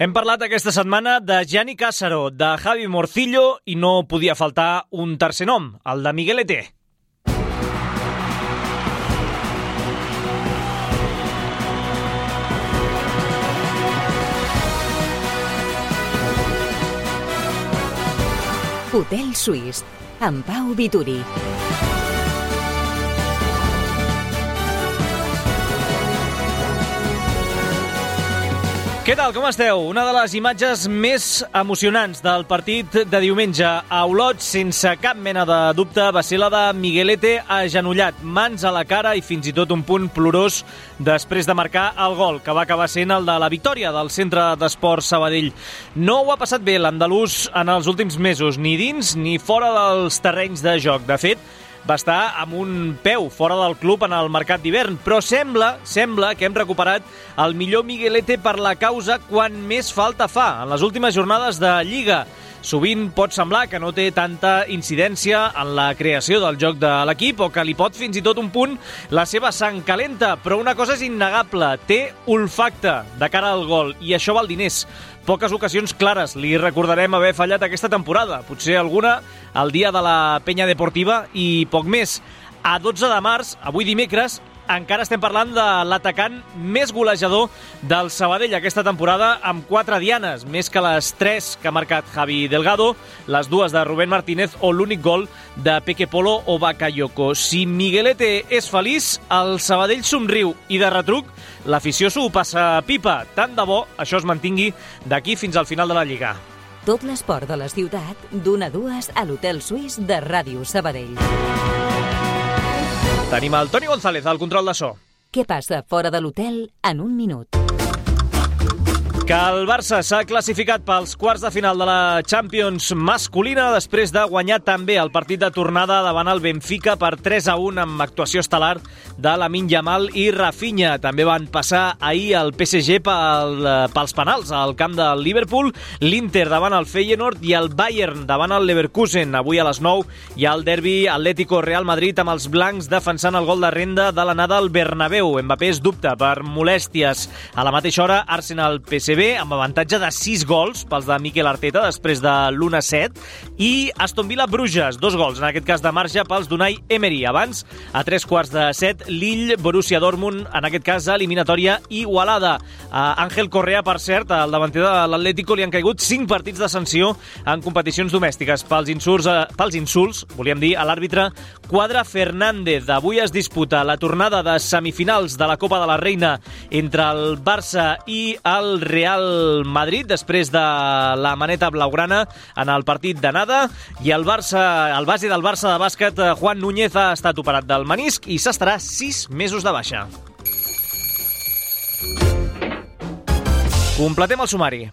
Hem parlat aquesta setmana de Gianni Cássaro, de Javi Morcillo i no podia faltar un tercer nom, el de Miguelete. Hotel Suís, amb Pau Vituri. Què tal, com esteu? Una de les imatges més emocionants del partit de diumenge a Olot, sense cap mena de dubte, va ser la de Miguelete agenollat, mans a la cara i fins i tot un punt plorós després de marcar el gol, que va acabar sent el de la victòria del Centre d'Esports Sabadell. No ho ha passat bé l'andalús en els últims mesos, ni dins ni fora dels terrenys de joc. De fet, va estar amb un peu fora del club en el mercat d'hivern, però sembla que hem recuperat el millor Miguelete per la causa quan més falta fa, en les últimes jornades de Lliga. Sovint pot semblar que no té tanta incidència en la creació del joc de l'equip o que li pot fins i tot un punt la seva sang calenta, però una cosa és innegable, té olfacte de cara al gol i això val diners. Poques ocasions clares li recordarem haver fallat aquesta temporada, potser alguna el dia de la penya deportiva i poc més. A 12 de març, avui dimecres, encara estem parlant de l'atacant més golejador del Sabadell aquesta temporada, amb 4 dianes, més que les 3 que ha marcat Javi Delgado, les 2 de Rubén Martínez o l'únic gol de Peque Polo o Bakayoko. Si Miguelete és feliç, el Sabadell somriu i de retruc l'afició s'ho passa pipa. Tant de bo això es mantingui d'aquí fins al final de la Lliga. Tot l'esport de la ciutat, d'1 a 2 a l'Hotel Suís de Ràdio Sabadell. Tenim el Toni González al control de so. Què passa fora de l'hotel en un minut? Que el Barça s'ha classificat pels quarts de final de la Champions masculina després de guanyar també el partit de tornada davant el Benfica per 3-1 amb actuació estel·lar de Lamine Yamal i Rafinha. També van passar ahir el PSG pels penals al camp del Liverpool, l'Inter davant el Feyenoord i el Bayern davant el Leverkusen. Avui a les 9 hi ha el derbi Atlético-Real Madrid amb els blancs defensant el gol de renda de l'anada al Bernabéu. Mbappé es dubta per molèsties. A la mateixa hora, Arsenal-PSV amb avantatge de 6 gols pels de Mikel Arteta després de l'1-7 i Aston Villa-Bruges, 2 gols, en aquest cas de marge pels d'Unai Emery. Abans, a 3:45, Lille-Borussia Dortmund, en aquest cas eliminatòria igualada. A Ángel Correa, per cert, al davanter de l'Atlético, li han caigut 5 partits de sanció en competicions domèstiques pels insults, volíem dir, a l'àrbitre Quadra Fernández. Avui es disputa la tornada de semifinals de la Copa de la Reina entre el Barça i el Real Madrid, després de la maneta blaugrana en el partit d'anada, i el base del Barça de bàsquet, Juan Núñez, ha estat operat del menisc i s'estarà 6 mesos de baixa. Completem el sumari.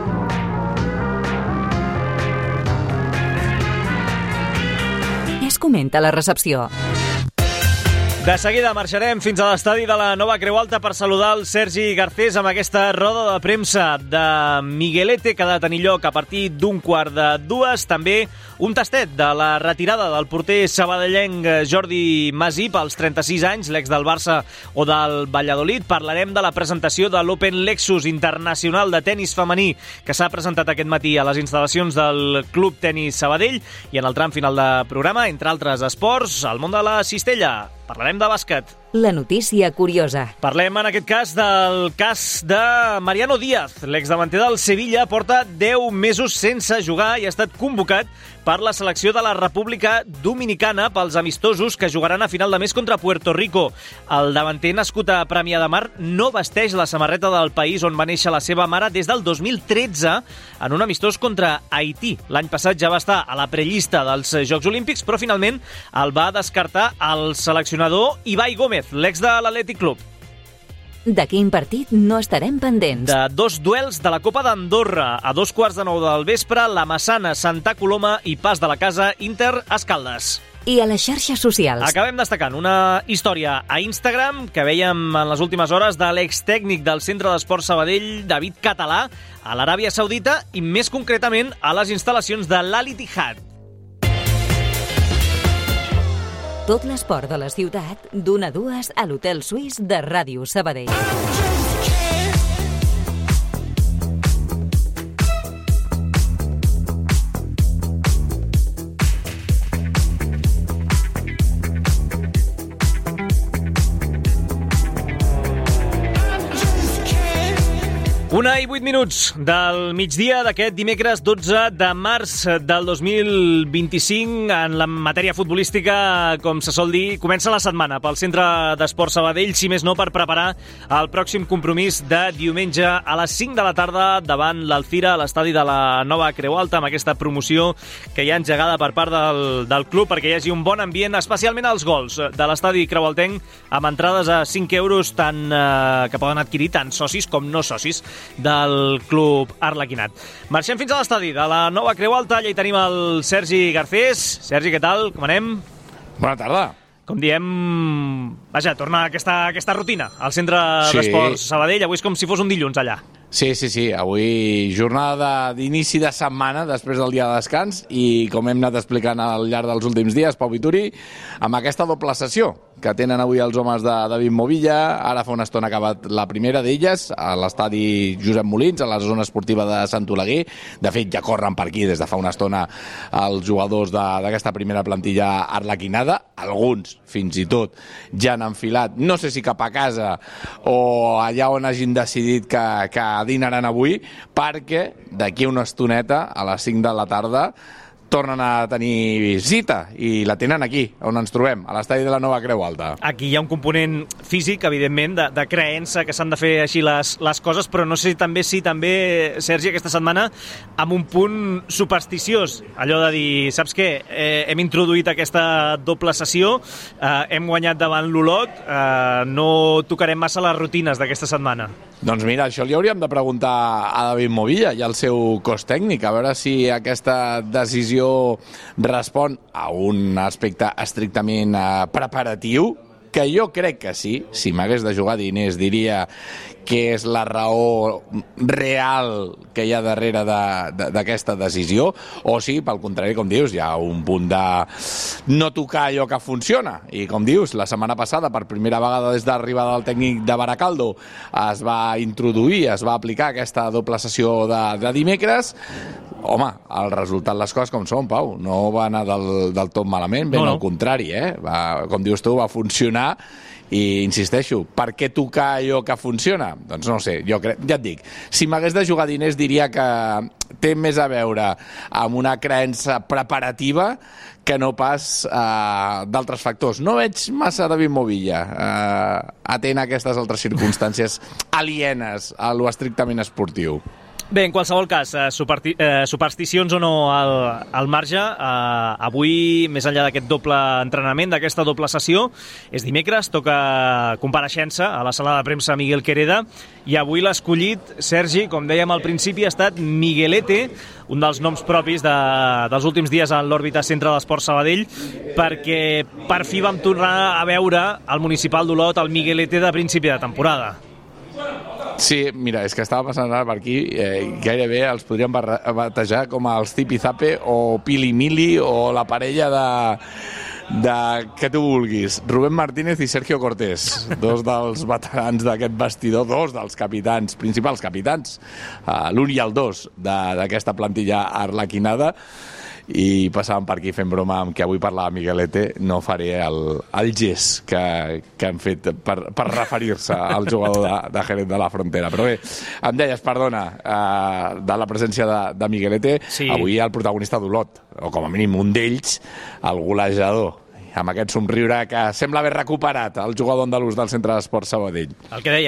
Què es comenta a la recepció? De seguida marxarem fins a l'estadi de la Nova Creu Alta per saludar el Sergi Garcés amb aquesta roda de premsa de Miguelete que ha de tenir lloc a partir d'1:45. També un tastet de la retirada del porter sabadellenc Jordi Masí pels 36 anys, l'ex del Barça o del Valladolid. Parlarem de la presentació de l'Open Lexus Internacional de tenis femení que s'ha presentat aquest matí a les instal·lacions del Club Tenis Sabadell i en el tram final de programa, entre altres esports, el món de la cistella. Parlarem de bàsquet. La notícia curiosa. Parlem en aquest cas del cas de Mariano Díaz. L'exdavanter del Sevilla porta 10 mesos sense jugar i ha estat convocat per la selecció de la República Dominicana pels amistosos que jugaran a final de mes contra Puerto Rico. El davanter nascut a Premià de Mar no vesteix la samarreta del país on va néixer la seva mare des del 2013 en un amistós contra Haití. L'any passat ja va estar a la prellista dels Jocs Olímpics, però finalment el va descartar el seleccionador Ibai Gómez, l'ex de l'Atlètic Club. De quin partit no estarem pendents? De 2 duels de la Copa d'Andorra. A 8:45 del vespre, la Massana, Santa Coloma i Pas de la Casa, Inter Escaldes. I a les xarxes socials. Acabem destacant una història a Instagram que vèiem en les últimes hores de l'extècnic del Centre d'Esports Sabadell, David Català, a l'Aràbia Saudita i més concretament a les instal·lacions de l'Al Ittihad. Tot l'esport de la ciutat, d'1 a 2 a l'Hotel Suís de Ràdio Sabadell. 8 minuts del migdia d'aquest dimecres 12 de març del 2025. En la matèria futbolística, com se sol dir, comença la setmana pel Centre d'Esports Sabadell, si més no per preparar el pròxim compromís de diumenge a les 5 de la tarda davant l'Alfira, a l'estadi de la Nova Creu Alta, amb aquesta promoció que hi ha engegada per part del club perquè hi hagi un bon ambient, especialment als gols de l'estadi creualtenc, amb entrades a 5 euros tant que poden adquirir tant socis com no socis del club arlequinat. Marxem fins a l'estadi de la Nova Creu Alta. Allà hi tenim el Sergi Garcés. Sergi, què tal? Com anem? Bona tarda. Com diem, vaja, torna aquesta rutina al Centre d'Esports Sabadell. Avui és com si fos un dilluns allà. Sí. Avui jornada d'inici de setmana després del dia de descans i, com hem anat explicant al llarg dels últims dies, Pau Vituri, amb aquesta doble sessió que tenen avui els homes de David Movilla. Ara fa una estona ha acabat la primera d'elles a l'estadi Josep Molins, a la zona esportiva de Sant Oleguer. De fet, ja corren per aquí des de fa una estona els jugadors d'aquesta primera plantilla arlequinada. Alguns, fins i tot, ja han enfilat, no sé si cap a casa o allà on hagin decidit que dinaran avui, perquè d'aquí una estoneta, a les 5 de la tarda, tornen a tenir cita i la tenen aquí, on ens trobem, a l'estadi de la Nova Creu Alta. Aquí hi ha un component físic, evidentment, de creença que s'han de fer així les coses, però no sé també, Sergi, aquesta setmana amb un punt supersticiós, allò de dir, saps què, hem introduït aquesta doble sessió, hem guanyat davant l'Olot, no tocarem massa les rutines d'aquesta setmana. Doncs mira, això li hauríem de preguntar a David Movilla i al seu cos tècnic, a veure si aquesta decisió respon a un aspecte estrictament preparatiu, que jo crec que sí. Si m'hagués de jugar diners diria que és la raó real que hi ha darrere d'aquesta decisió, o sí, pel contrari, com dius, hi ha un punt de no tocar allò que funciona. I com dius, la setmana passada, per primera vegada des de l'arribada del tècnic de Baracaldo, es va introduir, es va aplicar aquesta doble sessió de dimecres. Home, el resultat, les coses com són, Pau, no va anar del tot malament, ben al contrari, com dius tu, va funcionar. I insisteixo, per què tocar allò que funciona? Doncs no sé, jo crec, ja et dic, si m'hagués de jugar diners diria que té més a veure amb una creença preparativa que no pas d'altres factors. No veig massa David Movilla atent a aquestes altres circumstàncies alienes a lo estrictament esportiu. Bé, en qualsevol cas, supersticions o no al marge, avui, més enllà d'aquest doble entrenament, d'aquesta doble sessió, és dimecres, toca compareixença a la sala de premsa Miguel Quereda, i avui l'escollit, Sergi, com dèiem al principi, ha estat Miguelete, un dels noms propis dels últims dies en l'òrbita Centre d'Esports Sabadell, perquè per fi vam tornar a veure al municipal d'Olot el Miguelete de principi de temporada. Sí, mira, és que estava passant ara per aquí, gairebé els podríem batejar com els Zipizape o Pili-Mili o la parella de que tu vulguis. Rubén Martínez i Sergio Cortés, dos dels veterans d'aquest vestidor, dos dels capitans, principals capitans, l'1 i el 2 d'aquesta plantilla arlequinada, i passàvem per aquí fent broma amb que avui parlava Miguelete. No faré el gest que han fet per referir-se al jugador de Jerez de la Frontera. Però bé, em deies, perdona, de la presència de Miguelete. Sí. Avui el protagonista d'Olot, o com a mínim un d'ells, el golejador, amb aquest somriure que sembla haver recuperat el jugador andalús del Centre d'Esports Sabadell. El que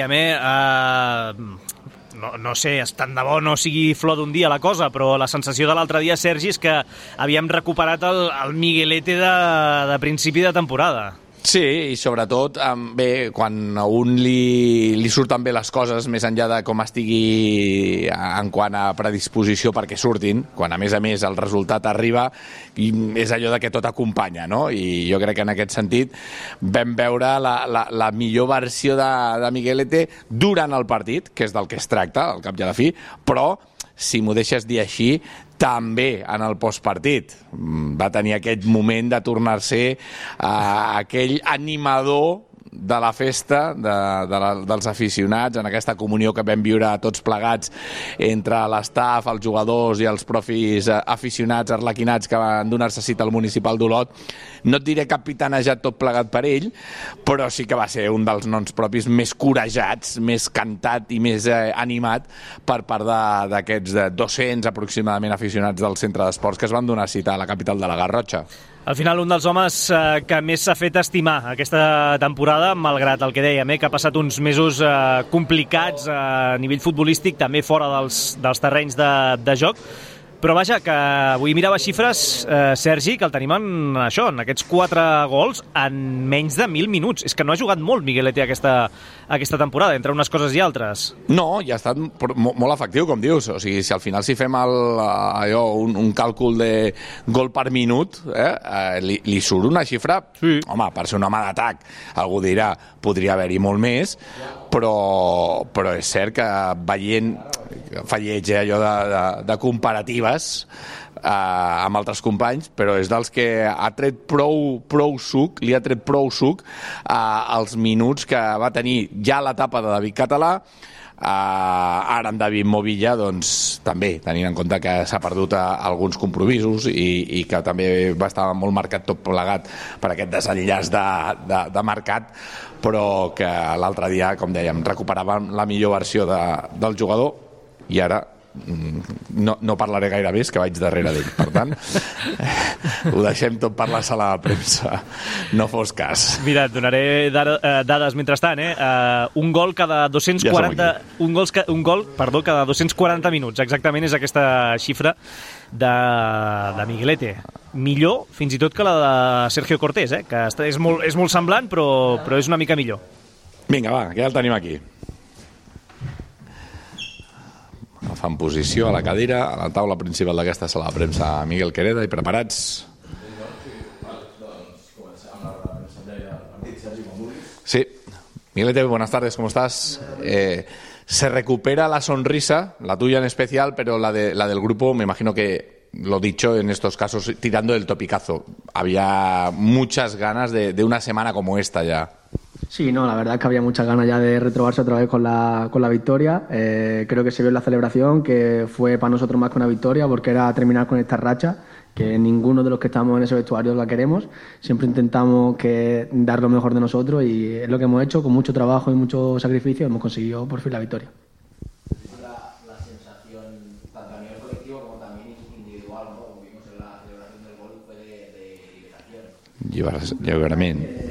dèiem, no sé, tant de bo no sigui flor d'un dia la cosa, però la sensació de l'altre dia, Sergi, és que havíem recuperat el Miguelete de principi de temporada. Sí, i sobretot, bé, quan a un li surten bé les coses, més enllà de com estigui en quant a predisposició perquè surtin, quan a més el resultat arriba, i és allò de que tot acompanya, no? I jo crec que en aquest sentit vam veure la millor versió de Miguelete durant el partit, que és del que es tracta, al cap i a la fi, però si m'ho deixes dir així, també en el postpartit. Va tenir aquest moment de tornar-se aquell animador de la festa dels aficionats, en aquesta comunió que vam viure tots plegats entre l'estaf, els jugadors i els profis aficionats arlequinats que van donar-se cita al municipal d'Olot. No et diré capitanejat tot plegat per ell, però sí que va ser un dels noms propis més corejats, més cantat i més animat per part d'aquests 200 aproximadament aficionats del centre d'esports que es van donar cita a la capital de la Garrotxa. Al final, un dels homes que més s'ha fet estimar aquesta temporada, malgrat el que dèiem, que ha passat uns mesos complicats a nivell futbolístic, també fora dels terrenys de joc. Però vaja, que avui mirava xifres, Sergi, que el tenim en aquests 4 gols en menys de 1.000 minuts. És que no ha jugat molt Miguelete aquesta temporada, entre unes coses i altres. No, i ha estat molt efectiu, com dius. O sigui, si al final si fem un càlcul de gol per minut, li surt una xifra... Sí. Home, per ser un home d'atac, algú dirà, podria haver-hi molt més, però és cert que veient... fa lleig allò de comparatives amb altres companys, però és dels que ha tret prou suc, li ha tret prou suc als minuts que va tenir ja l'etapa de David Català. Ara amb David Movilla, doncs també, tenint en compte que s'ha perdut alguns compromisos i que també va estar molt marcat tot plegat per aquest desenllaç de mercat, però que l'altre dia, com dèiem, recuperàvem la millor versió del jugador. I ara no parlaré gaire més, que vaig darrere d'ell. Per tant, ho deixem tot per la sala de premsa. No fos cas. Mira, et donaré dades mentrestant. Un gol cada 240... Un gol cada 240 minuts. Exactament és aquesta xifra de Miguelete. Millor, fins i tot, que la de Sergio Cortés, que és molt semblant, però és una mica millor. Vinga, va, que ja el tenim aquí. Fan posició a la cadira, a la taula principal d'aquesta sala de premsa, Miguel Quereda, i preparats? Sí. Miguelete, buenas tardes, ¿cómo estás? Se recupera la sonrisa, la tuya en especial, pero la del grupo, me imagino que, lo dicho, en estos casos, tirando del topicazo. Había muchas ganas de una semana como esta ya. Sí, no, la verdad es que había muchas ganas ya de retrobarse otra vez con la victoria. Creo que se vio en la celebración que fue para nosotros más que una victoria, porque era terminar con esta racha, que ninguno de los que estamos en ese vestuario la queremos. Siempre intentamos dar lo mejor de nosotros y es lo que hemos hecho, con mucho trabajo y mucho sacrificio hemos conseguido por fin la victoria. La sensación, tanto a nivel colectivo como también individual, ¿no? Como vimos en la celebración del gol, fue de Liberamiento.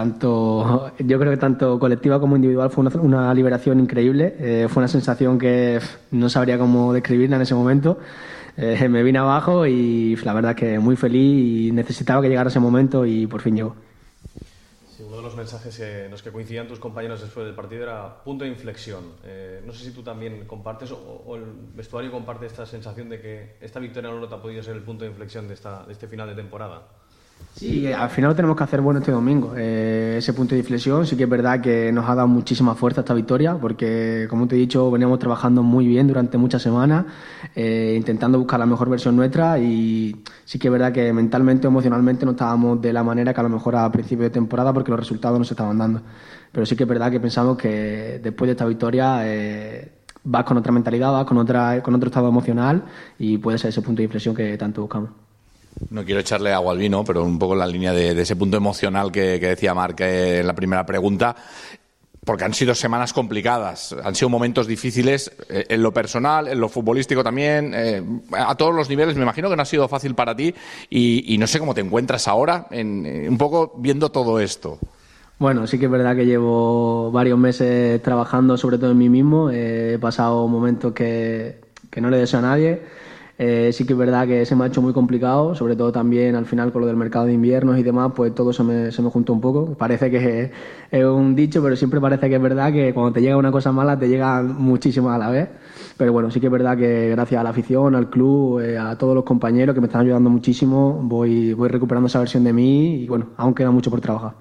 Yo creo que tanto colectiva como individual fue una liberación increíble. Fue una sensación que no sabría cómo describirla en ese momento. Me vine abajo y la verdad que muy feliz y necesitaba que llegara ese momento y por fin llegó. Sí, uno de los mensajes en los que coincidían tus compañeros después del partido era punto de inflexión. No sé si tú también compartes o el vestuario comparte esta sensación de que esta victoria no te ha podido ser el punto de inflexión de este final de temporada. Sí, al final lo tenemos que hacer bueno este domingo. Ese punto de inflexión sí que es verdad que nos ha dado muchísima fuerza esta victoria, porque como te he dicho veníamos trabajando muy bien durante muchas semanas, intentando buscar la mejor versión nuestra, y sí que es verdad que mentalmente o emocionalmente no estábamos de la manera que a lo mejor a principio de temporada, porque los resultados no se estaban dando. Pero sí que es verdad que pensamos que después de esta victoria vas con otra mentalidad, vas con otro estado emocional y puede ser ese punto de inflexión que tanto buscamos. No quiero echarle agua al vino, pero un poco en la línea de ese punto emocional que decía Marc en la primera pregunta, porque han sido semanas complicadas, han sido momentos difíciles en lo personal, en lo futbolístico también, a todos los niveles. Me imagino que no ha sido fácil para ti y no sé cómo te encuentras ahora, un poco viendo todo esto. Bueno, sí que es verdad que llevo varios meses trabajando sobre todo en mí mismo, he pasado momentos que no le deseo a nadie. Sí que es verdad que se me ha hecho muy complicado, sobre todo también al final con lo del mercado de inviernos y demás, pues todo se me juntó un poco. Parece que es un dicho, pero siempre parece que es verdad que cuando te llega una cosa mala te llegan muchísimas a la vez. Pero bueno, sí que es verdad que gracias a la afición, al club, a todos los compañeros que me están ayudando muchísimo, voy recuperando esa versión de mí y bueno, aún queda mucho por trabajar.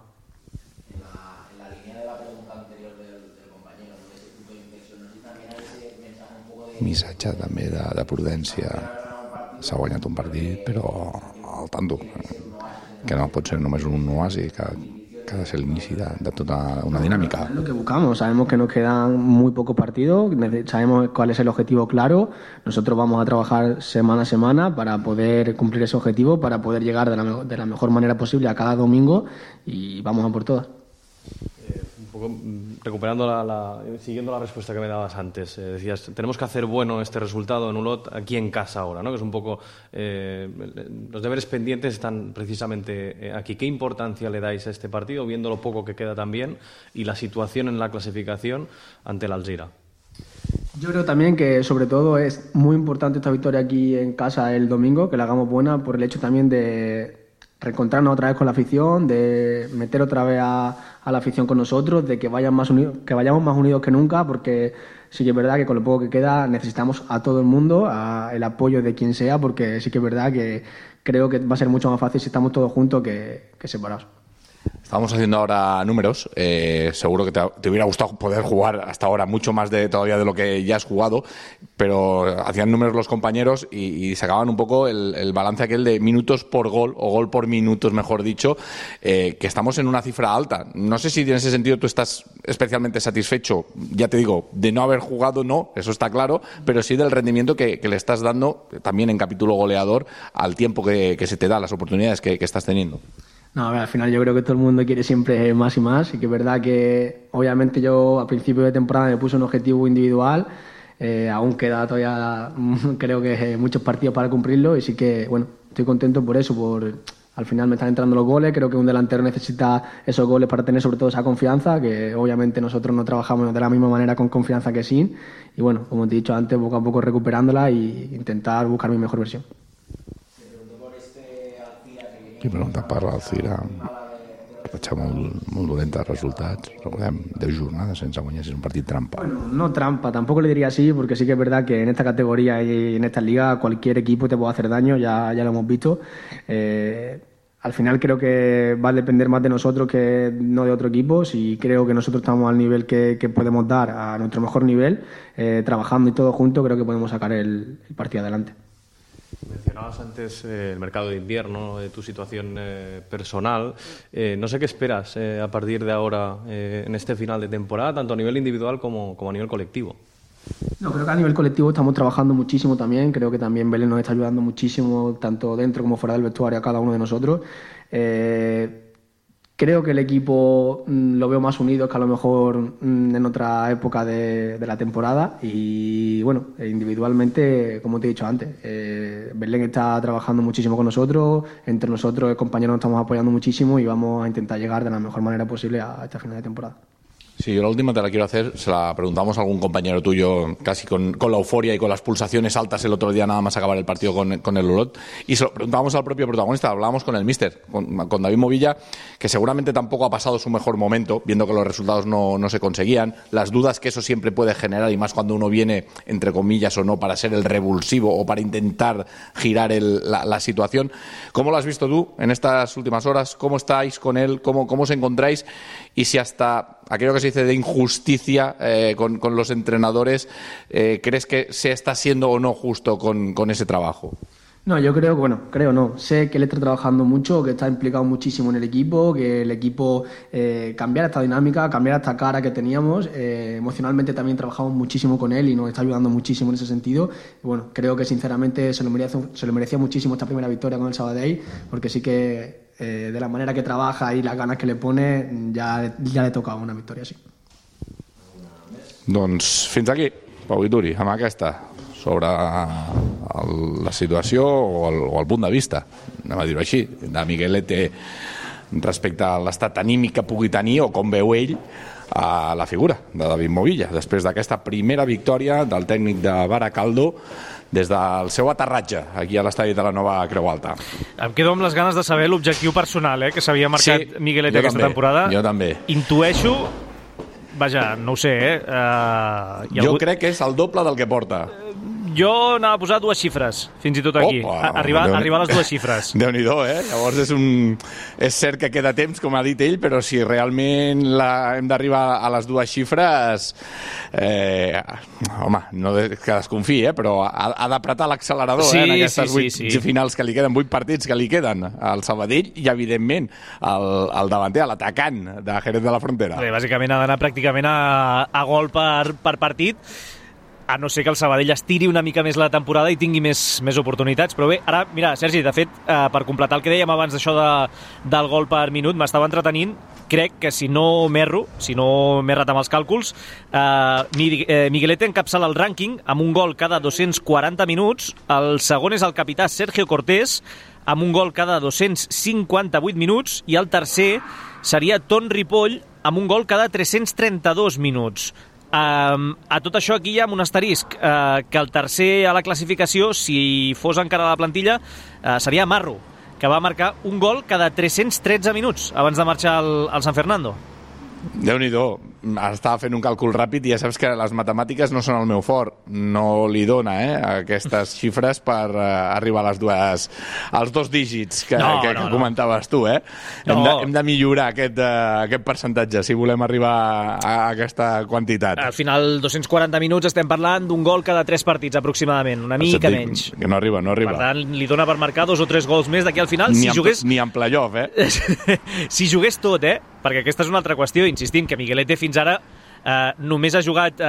En la línea de la pregunta anterior del compañero, de ese punto de inflexión, no sé si también hay ese mensaje un poco de... Missatge també de prudència. S'ha guanyat un partit, però al tanto, que no pot ser només un oasi, que que ha de ser l'inici de tota una dinàmica. Es lo que buscamos, sabemos que nos quedan muy pocos partidos, sabemos cuál es el objetivo claro, nosotros vamos a trabajar semana a semana para poder cumplir ese objetivo, para poder llegar de la mejor manera posible a cada domingo y vamos a por todas. Un poco recuperando siguiendo la respuesta que me dabas antes, decías, tenemos que hacer bueno este resultado en Olot aquí en casa ahora, ¿no? Que es un poco, los deberes pendientes están precisamente aquí. ¿Qué importancia le dais a este partido, viendo lo poco que queda también y la situación en la clasificación ante el Alzira? Yo creo también que sobre todo es muy importante esta victoria aquí en casa el domingo, que la hagamos buena por el hecho también de reencontrarnos otra vez con la afición, de meter otra vez a la afición con nosotros, de que vayamos más unidos que nunca, porque sí que es verdad que con lo poco que queda necesitamos a todo el mundo, el apoyo de quien sea, porque sí que es verdad que creo que va a ser mucho más fácil si estamos todos juntos que separados. Estamos haciendo ahora números, seguro que te hubiera gustado poder jugar hasta ahora mucho más todavía de lo que ya has jugado, pero hacían números los compañeros y sacaban un poco el balance aquel de minutos por gol, o gol por minutos mejor dicho, que estamos en una cifra alta. No sé si en ese sentido tú estás especialmente satisfecho, ya te digo, de no haber jugado, no, eso está claro, pero sí del rendimiento que le estás dando también en capítulo goleador al tiempo que se te da, las oportunidades que estás teniendo. No, a ver, al final yo creo que todo el mundo quiere siempre más y más, y que es verdad que obviamente yo a principio de temporada me puse un objetivo individual, aún queda todavía creo que muchos partidos para cumplirlo, y sí que bueno, estoy contento por eso, al final me están entrando los goles, creo que un delantero necesita esos goles para tener sobre todo esa confianza, que obviamente nosotros no trabajamos de la misma manera con confianza que sin, y bueno, como te he dicho antes, poco a poco recuperándola e intentar buscar mi mejor versión. I pregunta per l'Alzira, ratxa molt dolenta de resultats. Recordem, 10 jornades sense guanyar, és un partit trampa. Bueno, no trampa, tampoco le diría así, porque sí que es verdad que en esta categoría y en esta liga cualquier equipo te puede hacer daño, ya lo hemos visto. Al final creo que va a depender más de nosotros que no de otro equipo. Si creo que nosotros estamos al nivel que podemos dar, a nuestro mejor nivel, trabajando y todo junto, creo que podemos sacar el partido adelante. Mencionabas antes el mercado de invierno, tu situación personal. No sé qué esperas a partir de ahora en este final de temporada, tanto a nivel individual como a nivel colectivo. No, creo que a nivel colectivo estamos trabajando muchísimo también. Creo que también Belén nos está ayudando muchísimo, tanto dentro como fuera del vestuario, a cada uno de nosotros. Creo que el equipo lo veo más unido que a lo mejor en otra época de la temporada, y bueno, individualmente, como te he dicho antes, Belén está trabajando muchísimo con nosotros, entre nosotros, compañeros, nos estamos apoyando muchísimo y vamos a intentar llegar de la mejor manera posible a esta final de temporada. Sí, yo la última te la quiero hacer, se la preguntamos a algún compañero tuyo casi con la euforia y con las pulsaciones altas el otro día nada más acabar el partido con el Olot, y se lo preguntábamos al propio protagonista, hablábamos con el míster, con David Movilla, que seguramente tampoco ha pasado su mejor momento, viendo que los resultados no se conseguían, las dudas que eso siempre puede generar, y más cuando uno viene, entre comillas o no, para ser el revulsivo o para intentar girar la situación. ¿Cómo lo has visto tú en estas últimas horas? ¿Cómo estáis con él? ¿Cómo os encontráis? Y si hasta aquello que se dice de injusticia con los entrenadores, ¿crees que se está siendo o no justo con ese trabajo? No, yo creo no. Sé que él está trabajando mucho, que está implicado muchísimo en el equipo, que el equipo cambiara esta dinámica, cambiara esta cara que teníamos. Emocionalmente también trabajamos muchísimo con él y nos está ayudando muchísimo en ese sentido. Y bueno, creo que sinceramente se lo merecía muchísimo esta primera victoria con el Sabadell, porque sí que de la manera que trabaja y las ganas que le pone, ya le toca una victoria, sí. Doncs fins aquí, Pau Ituri, amb aquesta, sobre la situació o el punt de vista, anem a dir-ho així, de Miguelete respecte a l'estat anímic que pugui tenir o com veu ell a la figura de David Movilla, després d'aquesta primera victòria del tècnic de Baracaldo des del seu aterratge aquí a l'estadi de la Nova Creu Alta. Em quedo amb les ganes de saber l'objectiu personal que s'havia marcat Miguelete aquesta temporada. Jo també. Intueixo, vaja, no ho sé, jo crec que és el doble del que porta. Jo anava a posar 2 xifres, fins i tot aquí. Arribar a les 2 xifres. Déu-n'hi-do, Llavors és cert que queda temps, com ha dit ell, però si realment hem d'arribar a les 2 xifres, home, no que desconfiï, però ha d'apretar l'accelerador en aquestes 8 finals que li queden, 8 partits que li queden al Sabadell i, evidentment, el davanter, l'atacant de Jerez de la Frontera. Bé, bàsicament ha d'anar pràcticament a gol per partit, a no ser que el Sabadell estiri una mica més la temporada i tingui més oportunitats. Però bé, ara, mira, Sergi, de fet, per completar el que dèiem abans d'això del gol per minut, m'estava entretenint. Crec que si no m'erro, si no m'he errat amb els càlculs, Miguelete encapçala el rànquing amb un gol cada 240 minuts. El segon és el capità Sergio Cortés, amb un gol cada 258 minuts, i el tercer seria Ton Ripoll, amb un gol cada 332 minuts. A tot això aquí hi ha un asterisc, que el tercer a la classificació, si fos encara a la plantilla, seria Marro, que va marcar un gol cada 313 minuts abans de marxar al San Fernando. Déu-n'hi-do, estava fent un càlcul ràpid i ja saps que les matemàtiques no són el meu fort, no li dona aquestes xifres per arribar als 2 dígits que comentaves tu. Hem de millorar aquest percentatge si volem arribar a aquesta quantitat. Al final, 240 minuts, estem parlant d'un gol cada 3 partits aproximadament, una mica menys. Que no arriba. Per tant, li dona per marcar 2 o 3 gols més d'aquí al final. Ni en playoff, Si jugués tot, perquè aquesta és una altra qüestió, insistim, que Miguelete fins ara només ha jugat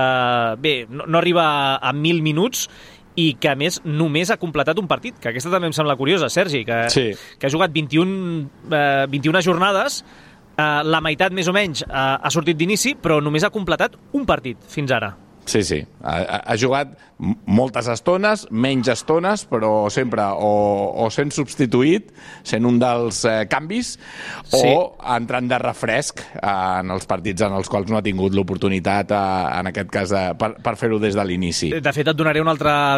no arriba a 1.000 minuts i que a més només ha completat un partit, que aquesta també em sembla curiosa, Sergi, que ha jugat 21 jornades, la meitat més o menys ha sortit d'inici, però només ha completat un partit fins ara. Sí. Ha jugat moltes estones, menys estones, però sempre o sent substituït, sent un dels canvis, o entrant de refresc en els partits en els quals no ha tingut l'oportunitat, en aquest cas, per fer-ho des de l'inici. De fet, et donaré una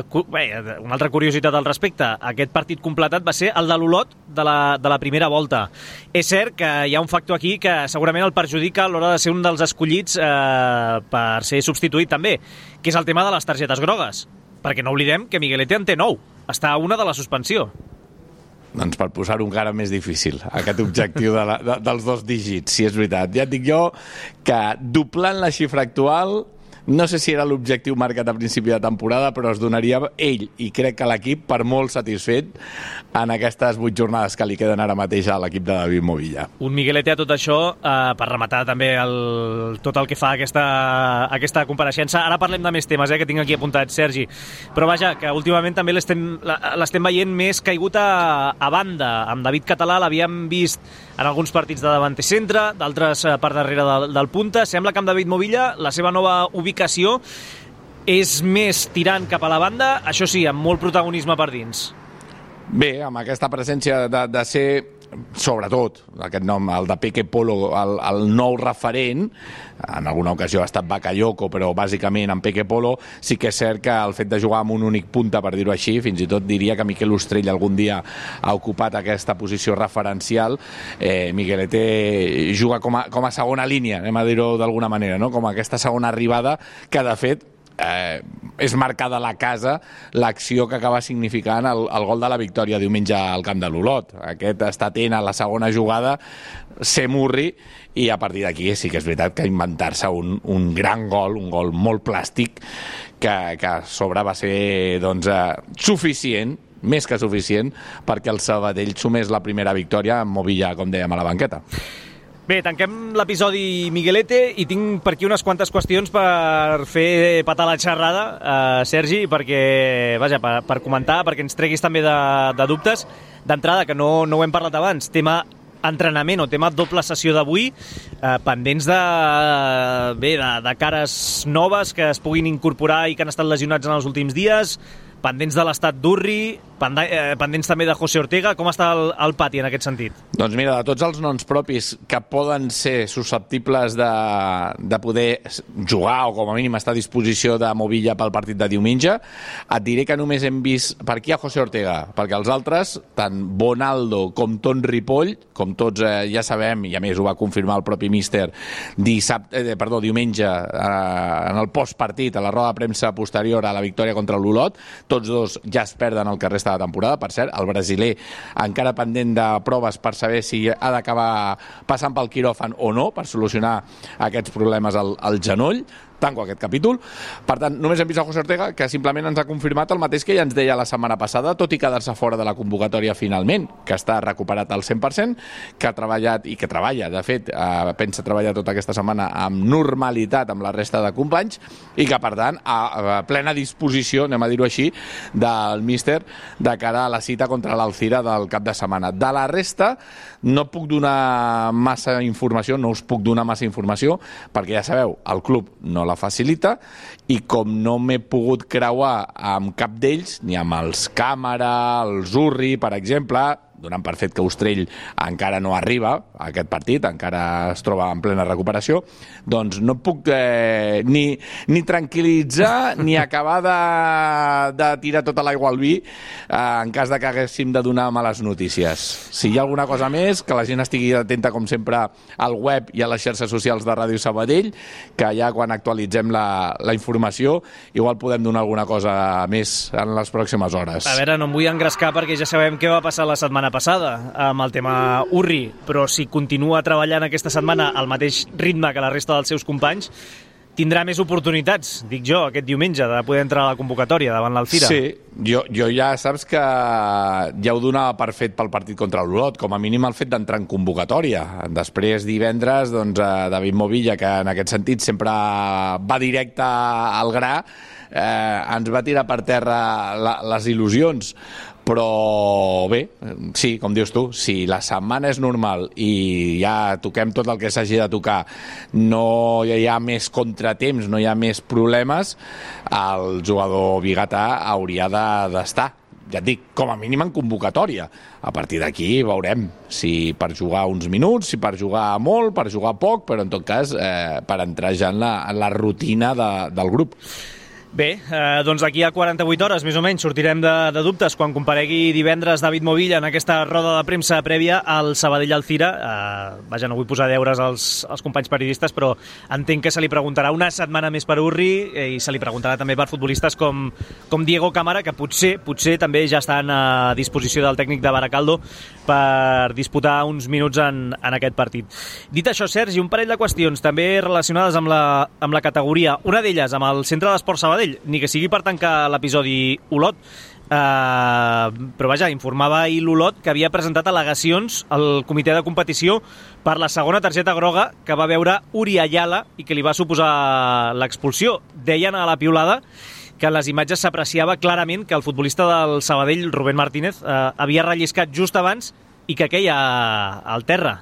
altra curiositat al respecte. Aquest partit completat va ser el de l'Olot de la primera volta. És cert que hi ha un factor aquí que segurament el perjudica a l'hora de ser un dels escollits per ser substituït també, que és el tema de les targetes grogues, perquè no oblidem que Miguelete en té 9, està a una de la suspensió. Doncs per posar-ho encara més difícil, aquest objectiu dels 2 dígits, si és veritat. Ja et dic jo que doblant la xifra actual, no sé si era l'objectiu marcat a principi de temporada, però es donaria ell, i crec que l'equip, per molt satisfet en aquestes 8 jornades que li queden ara mateix a l'equip de David Movilla. Un Miguelete a tot això, per rematar també tot el que fa aquesta compareixença. Ara parlem de més temes, que tinc aquí apuntats, Sergi. Però vaja, que últimament també l'estem veient més caigut a banda. Amb David Català l'havíem vist en alguns partits de davanter centre, d'altres per darrere del punta. Sembla que amb David Movilla la seva nova ubicació és més tirant cap a la banda, això sí, amb molt protagonisme per dins. Bé, amb aquesta presència de ser, sobretot, aquest nom, el de Peque Polo, el nou referent, en alguna ocasió ha estat Bakayoko, però bàsicament en Peque Polo, sí que és cert que el fet de jugar amb un únic punta, per dir-ho així, fins i tot diria que Miquel Ostrell algun dia ha ocupat aquesta posició referencial. Miguelete juga com a segona línia, anem a dir-ho d'alguna manera, no? Com aquesta segona arribada que, de fet, és marcada a la casa l'acció que acaba significant el gol de la victòria diumenge al camp de l'Olot. Aquest està atent a la segona jugada, ser Murri, i a partir d'aquí sí que és veritat que inventar-se un gran gol, un gol molt plàstic, que a sobre va ser suficient, més que suficient, perquè el Sabadell sumés la primera victòria amb Movilla, com dèiem, a la banqueta. Bé, tanquem l'episodi Miguelete i tinc per aquí unes quantes qüestions per fer patar la xerrada, Sergi, perquè, vaja, per comentar, perquè ens treguis també de dubtes. D'entrada, que no ho hem parlat abans, tema entrenament o tema doble sessió d'avui, pendents de cares noves que es puguin incorporar i que han estat lesionats en els últims dies. pendents de l'estat d'Urri, pendents també de José Ortega. Com està el pati en aquest sentit? Doncs mira, de tots els noms propis que poden ser susceptibles de poder jugar o com a mínim estar a disposició de Movilla pel partit de diumenge, et diré que només hem vist per aquí a José Ortega, perquè els altres, tant Bonaldo com Ton Ripoll, com tots ja sabem, i a més ho va confirmar el propi míster diumenge en el postpartit, a la roda de premsa posterior a la victòria contra l'Olot, tots dos ja es perden el que resta de temporada. Per cert, el brasiler encara pendent de proves per saber si ha d'acabar passant pel quiròfan o no per solucionar aquests problemes al genoll. Tanco aquest capítol. Per tant, només hem vist a José Ortega, que simplement ens ha confirmat el mateix que ja ens deia la setmana passada, tot i quedar-se fora de la convocatòria finalment, que està recuperat al 100%, que ha treballat i que treballa, de fet, pensa treballar tota aquesta setmana amb normalitat amb la resta de companys i que, per tant, a plena disposició, anem a dir-ho així, del míster de cara a la cita contra l'Alcira del cap de setmana. De la resta, no puc donar massa informació, no us puc donar massa informació, perquè ja sabeu, el club no la facilita i com no m'he pogut creuar amb cap d'ells, ni amb els Càmera, els Urri, per exemple, donant per fet que Ostrell encara no arriba a aquest partit, encara es troba en plena recuperació, doncs no puc ni tranquil·litzar ni acabar de tirar tota l'aigua al vi en cas de que haguéssim de donar males notícies. Si hi ha alguna cosa més, que la gent estigui atenta, com sempre, al web i a les xarxes socials de Ràdio Sabadell, que ja quan actualitzem la informació igual podem donar alguna cosa més en les pròximes hores. A veure, no em vull engrescar perquè ja sabem què va passar la setmana passada amb el tema Urri, però si continua treballant aquesta setmana al mateix ritme que la resta dels seus companys, tindrà més oportunitats, dic jo, aquest diumenge, de poder entrar a la convocatòria davant l'Alcira. Sí, jo ja saps que ja ho donava per fet pel partit contra l'Olot, com a mínim el fet d'entrar en convocatòria. Després, divendres, doncs, David Movilla, que en aquest sentit sempre va directe al gra, ens va tirar per terra les il·lusions. Però bé, sí, com dius tu, si la setmana és normal i ja toquem tot el que s'hagi de tocar, no hi ha més contratemps, no hi ha més problemes, el jugador biguetà hauria d'estar, ja et dic, com a mínim en convocatòria. A partir d'aquí veurem si per jugar uns minuts, si per jugar molt, per jugar poc, però en tot cas per entrar ja en la rutina del grup. Bé, doncs d'aquí a 48 hores, més o menys, sortirem de dubtes quan comparegui divendres David Movilla en aquesta roda de premsa prèvia al Sabadell-Alcira. Vaja, no vull posar deures als companys periodistes, però entenc que se li preguntarà una setmana més per Urri i se li preguntarà també per futbolistes com Diego Càmera, que potser també ja estan a disposició del tècnic de Baracaldo per disputar uns minuts en aquest partit. Dit això, Sergi, un parell de qüestions també relacionades amb la categoria. Una d'elles amb el Centre d'Esports Sabadell, ni que sigui per tancar l'episodi Olot, però vaja, informava ahir l'Olot que havia presentat al·legacions al comitè de competició per la segona targeta groga que va veure Uri Ayala i que li va suposar l'expulsió. Deien a la piulada que en les imatges s'apreciava clarament que el futbolista del Sabadell, Rubén Martínez, havia relliscat just abans i que queia al terra.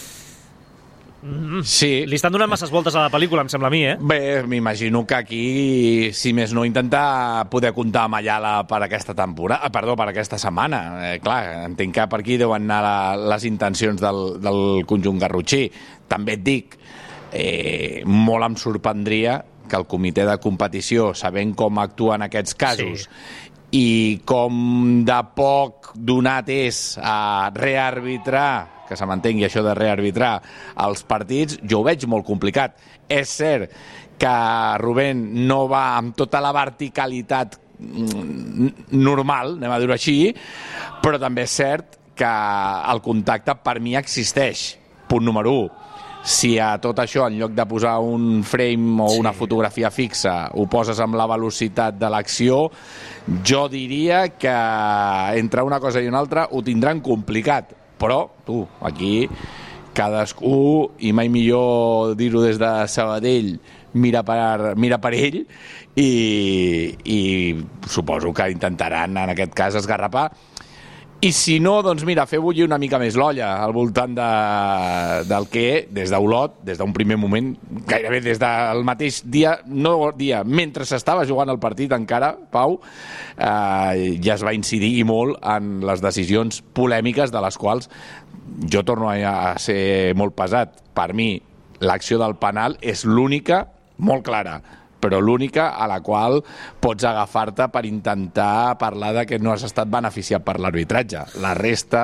Sí. Li estan donant masses voltes a la pel·lícula, em sembla a mi, Bé, m'imagino que aquí, si més no, intentar poder comptar amb Ayala per aquesta temporada, per aquesta setmana. Clar, entenc que per aquí deuen anar les intencions del conjunt garrotxí. També et dic, molt em sorprendria que el comitè de competició, sabent com actua en aquests casos, i com de poc donat és a rearbitrar, que se m'entengui això de rearbitrar els partits, jo ho veig molt complicat. És cert que Rubén no va amb tota la verticalitat normal, anem a dir-ho així, però també és cert que el contacte per mi existeix. Punt número 1. Si a tot això, en lloc de posar un frame o una fotografia fixa, ho poses amb la velocitat de l'acció, jo diria que entre una cosa i una altra ho tindran complicat. Però, tu, aquí cadascú, i mai millor dir-ho des de Sabadell, mira per ell i suposo que intentaran, en aquest cas, esgarrapar. I si no, doncs mira, fer bullir una mica més l'olla al voltant del que, des d'Olot, des d'un primer moment, gairebé des del mateix dia, mentre s'estava jugant el partit encara, Pau, ja es va incidir i molt en les decisions polèmiques de les quals jo torno a ser molt pesat. Per mi, l'acció del penal és l'única, molt clara, però l'única a la qual pots agafar-te per intentar parlar de que no has estat beneficiat per l'arbitratge. La resta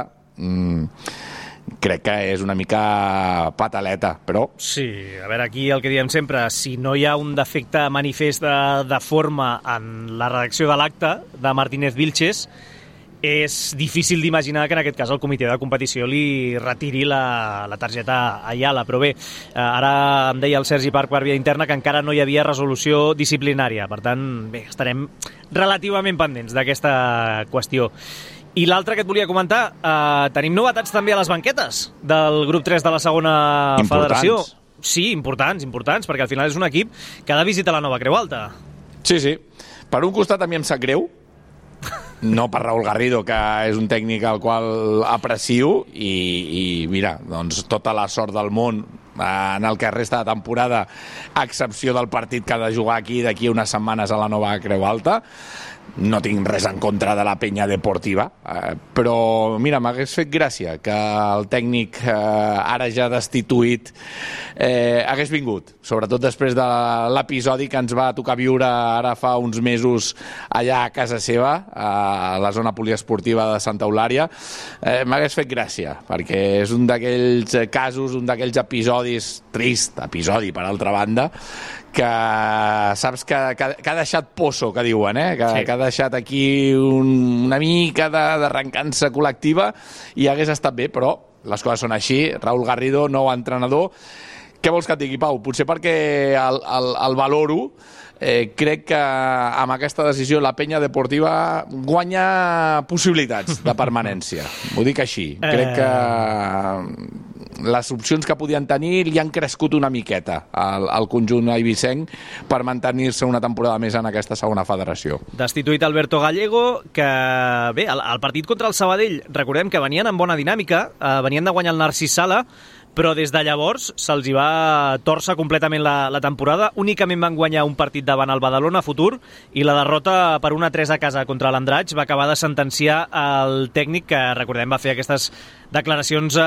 crec que és una mica pataleta, però... Sí, a veure, aquí el que diem sempre, si no hi ha un defecte manifest de forma en la redacció de l'acte de Martínez Vilches, és difícil d'imaginar que en aquest cas el comitè de competició li retiri la targeta a Ayala, però bé, ara em deia el Sergi Parc per via interna que encara no hi havia resolució disciplinària, per tant, bé, estarem relativament pendents d'aquesta qüestió. I l'altre que et volia comentar, tenim novetats també a les banquetes del grup 3 de la segona federació. Sí, importants, perquè al final és un equip que ha de visitar la Nova Creu Alta. Sí. Per un costat a mi em sap greu, no per Raúl Garrido, que és un tècnic al qual aprecio i mira, doncs tota la sort del món en el que resta de temporada, a excepció del partit que ha de jugar aquí d'aquí unes setmanes a la Nova Creu Alta. No tinc res en contra de la penya deportiva, però mira, m'hagués fet gràcia que el tècnic ara ja destituït hagués vingut, sobretot després de l'episodi que ens va tocar viure ara fa uns mesos allà a casa seva, a la zona poliesportiva de Santa Eulària. M'hagués fet gràcia, perquè és un d'aquells casos, un d'aquells episodis, trist episodi per altra banda, que saps que ha deixat poso, que diuen, que ha deixat aquí una mica d'arrencança col·lectiva i hagués estat bé, però les coses són així. Raúl Garrido, nou entrenador. Què vols que et digui, Pau? Potser perquè el valoro. Crec que amb aquesta decisió la penya deportiva guanya possibilitats de permanència. Ho dic així. Crec que les opcions que podien tenir li han crescut una miqueta al conjunt eivissenc per mantenir-se una temporada més en aquesta segona federació. Destituït Alberto Gallego, que bé, el partit contra el Sabadell, recordem que venien en bona dinàmica, venien de guanyar el Narcís Sala, però des de llavors se'ls hi va tòrcer completament la temporada. Únicament van guanyar un partit davant el Badalona Futur i la derrota per 1-3 a casa contra l'Andratx va acabar de sentenciar el tècnic, que recordem va fer aquestes declaracions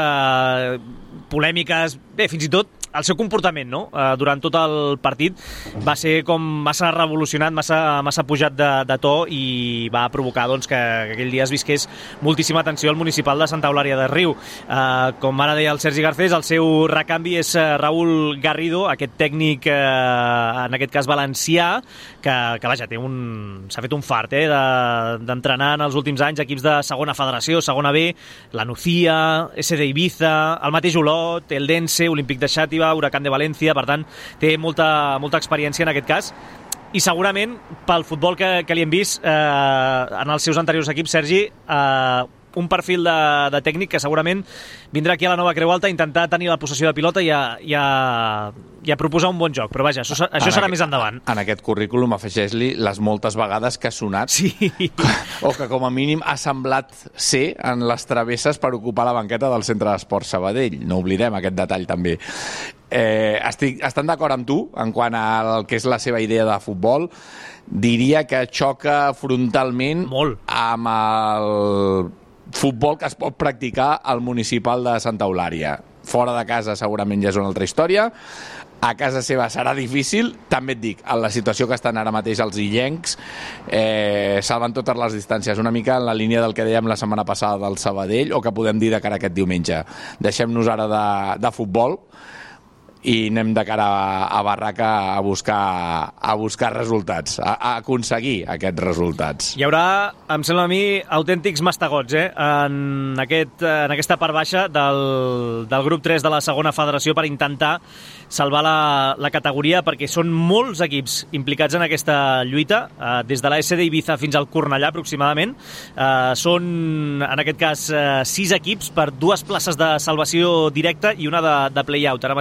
polèmiques, bé, fins i tot el seu comportament, no? Durant tot el partit va ser com massa revolucionat, massa pujat de to i va provocar doncs, que aquell dia es visqués moltíssima tensió al municipal de Santa Eulària de Riu. Com ara deia el Sergi Garcés, el seu recanvi és Raúl Garrido, aquest tècnic, en aquest cas valencià, que vaja, s'ha fet un fart d'entrenar en els últims anys equips de segona federació, segona B, la Nucía, SD Ibiza, el mateix Olot, el Dense, Olímpic de Xàtiva, Huracán de València, per tant, té molta experiència en aquest cas. I segurament, pel futbol que li hem vist en els seus anteriors equips, Sergi, un perfil de tècnic que segurament vindrà aquí a la Nova Creu Alta a intentar tenir la possessió de pilota i a proposar un bon joc. Però vaja, això serà més endavant. En aquest currículum afegeix-li les moltes vegades que ha sonat, sí, o que com a mínim ha semblat ser en les travesses per ocupar la banqueta del Centre d'Esport Sabadell. No oblidem aquest detall també. Estan d'acord amb tu en quant al que és la seva idea de futbol. Diria que xoca frontalment molt amb el futbol que es pot practicar al municipal de Santa Eulària. Fora de casa segurament ja és una altra història. A casa seva serà difícil. També et dic, en la situació que estan ara mateix els illencs, salven totes les distàncies, una mica en la línia del que dèiem la setmana passada del Sabadell, o que podem dir de cara a aquest diumenge. Deixem-nos ara de futbol i anem de cara a Barraca a buscar resultats, a aconseguir aquests resultats. Hi haurà, em sembla a mi, autèntics mastegots en aquesta part baixa del grup 3 de la segona federació per intentar salvar la categoria, perquè són molts equips implicats en aquesta lluita, des de la SD Ibiza fins al Cornellà aproximadament. Són, en aquest cas, 6 equips per 2 places de salvació directa i una de play-out. Ara mateix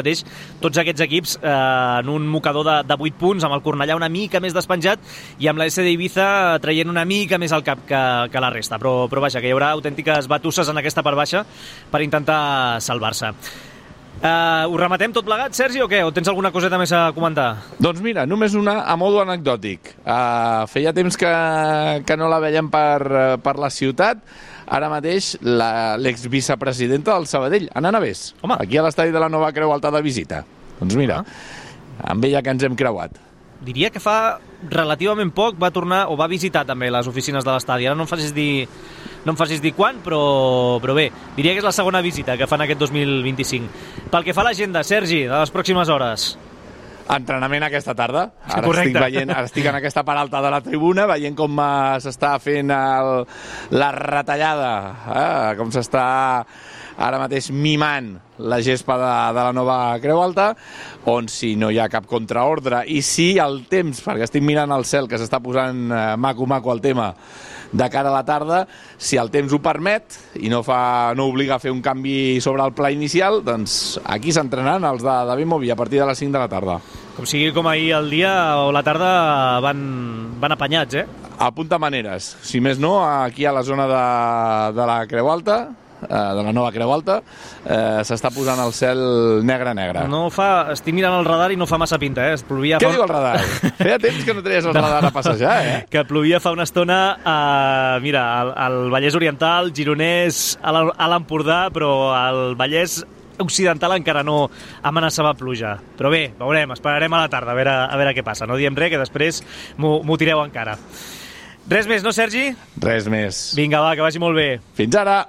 tots aquests equips en un mocador de 8 punts, amb el Cornellà una mica més despenjat i amb la SD Ibiza traient una mica més al cap que la resta, però vaja, que hi haurà autèntiques batusses en aquesta part baixa per intentar salvar-se. Ho rematem tot plegat, Sergi, o què? O tens alguna coseta més a comentar? Doncs mira, només una a modo anecdòtic. Feia temps que no la veiem per la ciutat. Ara mateix l'exvicepresidenta del Sabadell, Anna Navés, aquí a l'estadi de la Nova Creu Alta de visita. Doncs mira, amb ella que ens hem creuat. Diria que fa relativament poc va tornar o va visitar també les oficines de l'estadi. Ara no em facis dir quan, però bé, diria que és la segona visita que fan aquest 2025. Pel que fa a l'agenda, Sergi, de les pròximes hores. Entrenament aquesta tarda. Correcte. Ara estic en aquesta part alta de la tribuna, veient com s'està fent la retallada, com s'està ara mateix mimant la gespa de la Nova Creu Alta, on si no hi ha cap contraordre i si el temps, perquè estic mirant el cel que s'està posant maco el tema de cara a la tarda, si el temps ho permet i no obliga a fer un canvi sobre el pla inicial, doncs aquí s'entrenaran els de David Moví a partir de les 5 de la tarda. Com sigui com ahir el dia o la tarda van apanyats, A punta maneres. Si més no, aquí a la zona de la Creu Alta, de la Nova Creu Alta, s'està posant el cel negre. Estic mirant el radar i no fa massa pinta, Plovia. Què diu el radar? Feia temps que no treies el radar a passejar, Que plovia fa una estona, mira, al Vallès Oriental, Gironès, a l'Empordà, però al Vallès Occidental encara no amenaçava pluja. Però bé, veurem, esperarem a la tarda a veure què passa. No diem res, que després m'ho tireu encara. Res més, no, Sergi? Res més. Vinga, va, que vagi molt bé. Fins ara!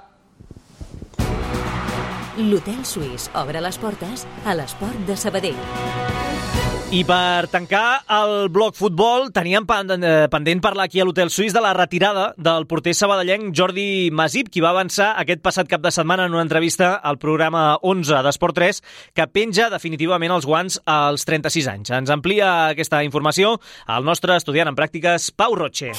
L'Hotel Suís obre les portes a l'Esport de Sabadell. I per tancar el bloc futbol teníem pendent parlar aquí a l'Hotel Suís de la retirada del porter sabadellenc Jordi Masip, qui va avançar aquest passat cap de setmana en una entrevista al programa 11 d'Esport 3, que penja definitivament els guants als 36 anys. Ens amplia aquesta informació el nostre estudiant en pràctiques, Pau Roche.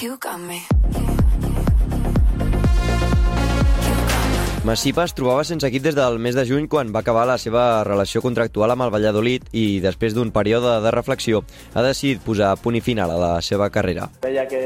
Masip es trobava sense equip des del mes de juny, quan va acabar la seva relació contractual amb el Valladolid i després d'un període de reflexió ha decidit posar punt i final a la seva carrera. Veia que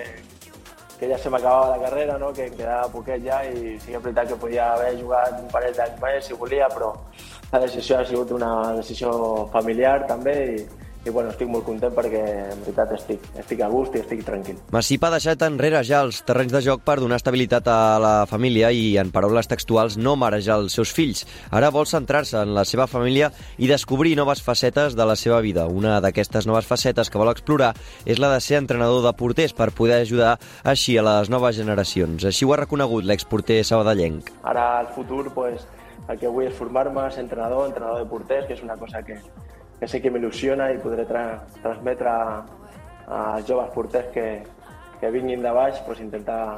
ja se m'acabava la carrera, no? Que em quedava poquet ja, i sí que és veritat que podia haver jugat un parell d'anys més si volia, però la decisió ha sigut una decisió familiar també, i bueno, estic molt content perquè en veritat estic a gust i estic tranquil. Masip ha deixat enrere ja els terrenys de joc per donar estabilitat a la família i, en paraules textuals, no marejar els seus fills. Ara vol centrar-se en la seva família i descobrir noves facetes de la seva vida. Una d'aquestes noves facetes que vol explorar és la de ser entrenador de porters, per poder ajudar així a les noves generacions. Així ho ha reconegut l'exporter sabadellenc. Ara, al futur, pues, el que vull és formar-me, ser entrenador de porters, que és una cosa que sé que m'il·lusiona i podré transmetre als joves porters que vinguin de baix, pues, intentar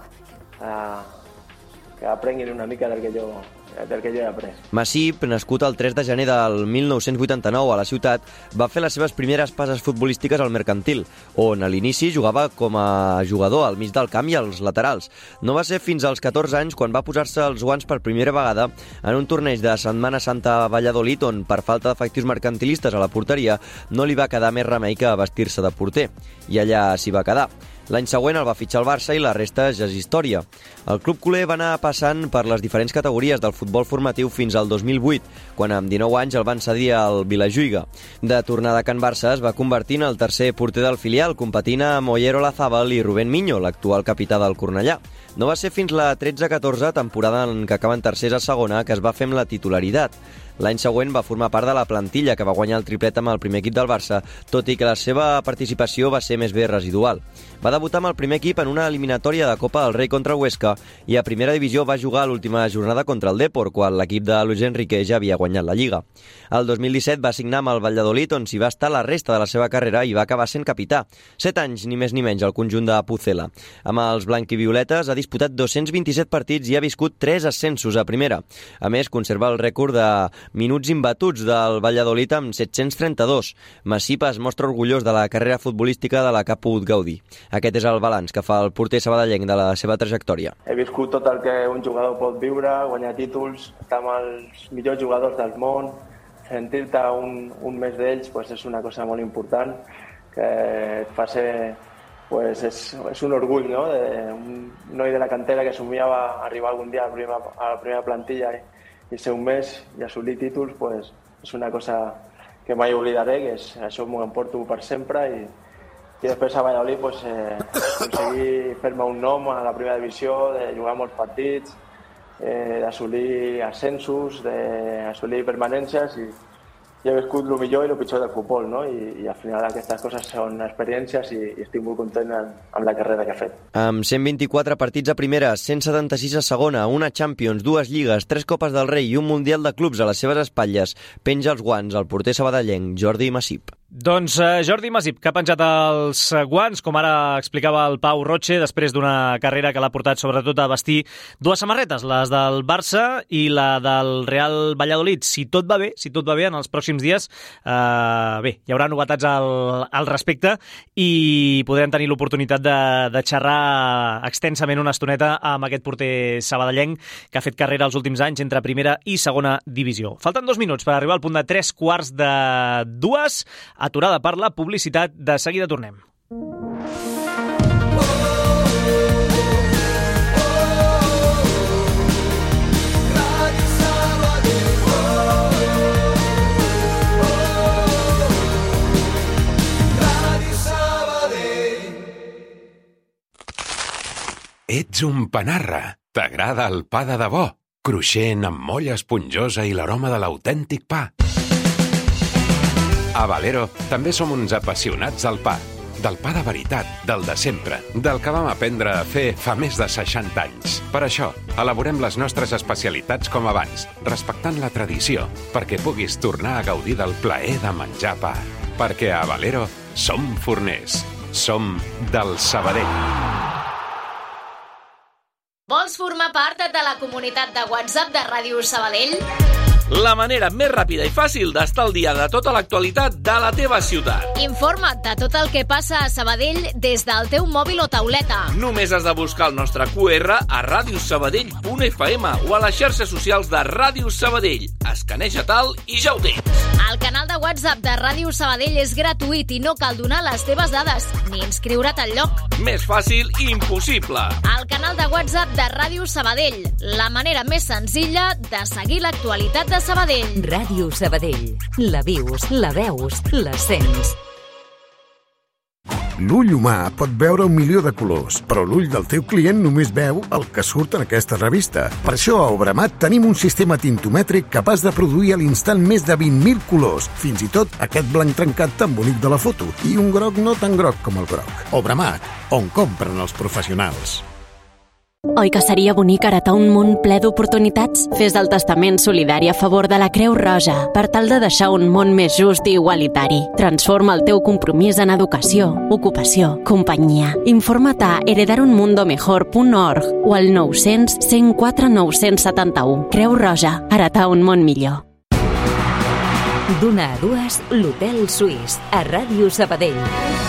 que aprenguin una mica del que jo he après. Masip, nascut el 3 de gener del 1989 a la ciutat, va fer les seves primeres passes futbolístiques al Mercantil, on a l'inici jugava com a jugador al mig del camp i als laterals. No va ser fins als 14 anys quan va posar-se els guants per primera vegada en un torneig de Setmana Santa a Valladolid, on per falta d'efectius mercantilistes a la porteria no li va quedar més remei que vestir-se de porter, i allà s'hi va quedar. L'any següent el va fitxar el Barça i la resta ja és història. El club culer va anar passant per les diferents categories del futbol formatiu fins al 2008, quan amb 19 anys el van cedir al Vilajuïga. De tornada a Can Barça es va convertir en el tercer porter del filial, competint amb Oyer Olazábal i Rubén Miño, l'actual capità del Cornellà. No va ser fins la 13-14, temporada en què acaben tercers a segona, que es va fer amb la titularitat. L'any següent va formar part de la plantilla que va guanyar el triplet amb el primer equip del Barça, tot i que la seva participació va ser més bé residual. Va debutar amb el primer equip en una eliminatòria de Copa del Rei contra el Huesca i a primera divisió va jugar a l'última jornada contra el Depor, quan l'equip de Luis Enrique ja havia guanyat la Lliga. El 2017 va signar amb el Valladolid, on s'hi va estar la resta de la seva carrera i va acabar sent capità. 7 anys, ni més ni menys, al conjunt de Pucela. Amb els blanquivioletes ha disputat 227 partits i ha viscut 3 ascensos a primera. A més, conserva el rècord de minuts imbatuts del Valladolid amb 732. Masip es mostra orgullós de la carrera futbolística de la que ha pogut gaudir. Aquest és el balanç que fa el porter sabadellenc de la seva trajectòria. He viscut tot el que un jugador pot viure, guanyar títols, estar amb els millors jugadors del món, sentir-te un mes d'ells pues, és una cosa molt important, que et fa ser... Pues és un orgull, no? Un noi de la cantera que somiava arribar algun dia a la primera plantilla i ser un mes i assolir títols, pues, és una cosa que mai oblidaré, que això m'ho emporto per sempre i després a Valladolid pues, aconseguir fer-me un nom a la primera divisió, de jugar molts partits, d'assolir ascensos, d'assolir permanències i he viscut el millor i el pitjor del futbol, no? I al final aquestes coses són experiències i estic molt content amb la carrera que he fet. Amb 124 partits a primera, 176 a segona, una Champions, 2 lligues, 3 Copes del Rei i un Mundial de Clubs a les seves espatlles, penja els guants el porter sabadellenc Jordi Masip. Doncs Jordi Masip, que ha penjat els guants, com ara explicava el Pau Roche, després d'una carrera que l'ha portat sobretot a vestir 2 samarretes, les del Barça i la del Real Valladolid. Si tot va bé en els pròxims dies, hi haurà novetats al respecte i podrem tenir l'oportunitat de xerrar extensament una estoneta amb aquest porter sabadellenc que ha fet carrera els últims anys entre primera i segona divisió. Falten 2 minuts per arribar al punt de 3:45, aturada per la publicitat. De seguida tornem. Ets un panarra. T'agrada el pa de debò, cruixent amb molla esponjosa i l'aroma de l'autèntic pa. A Valero també som uns apassionats del pa. Del pa de veritat, del de sempre, del que vam aprendre a fer fa més de 60 anys. Per això, elaborem les nostres especialitats com abans, respectant la tradició, perquè puguis tornar a gaudir del plaer de menjar pa. Perquè a Valero som forners. Som del Sabadell. Vols formar part de la comunitat de WhatsApp de Ràdio Sabadell? La manera més ràpida i fàcil d'estar al dia de tota l'actualitat de la teva ciutat. Informa't de tot el que passa a Sabadell des del teu mòbil o tauleta. Només has de buscar el nostre QR a radiosabadell.fm o a les xarxes socials de Ràdio Sabadell. Escaneja tal i ja ho tens. El canal de WhatsApp de Ràdio Sabadell és gratuït i no cal donar les teves dades ni inscriure't al lloc. Més fàcil i impossible. El canal de WhatsApp de Ràdio Sabadell, la manera més senzilla de seguir l'actualitat de Sabadell. Ràdio Sabadell. La vius, la veus, la sents. L'ull humà pot veure 1.000.000 de colors, però l'ull del teu client només veu el que surt en aquesta revista. Per això a Obramat tenim un sistema tintomètric capaç de produir a l'instant més de 20.000 colors, fins i tot aquest blanc trencat tan bonic de la foto, i un groc no tan groc com el groc. Obramat, on compren els professionals. Oi que seria bonic heretar un món ple d'oportunitats? Fes el testament solidari a favor de la Creu Roja per tal de deixar un món més just i igualitari. Transforma el teu compromís en educació, ocupació, companyia. Informa't a heredarunmundomejor.org o al 900 104 971. Creu Roja, heretar un món millor. D'una a dues, l'Hotel Suís, a Ràdio Sabadell.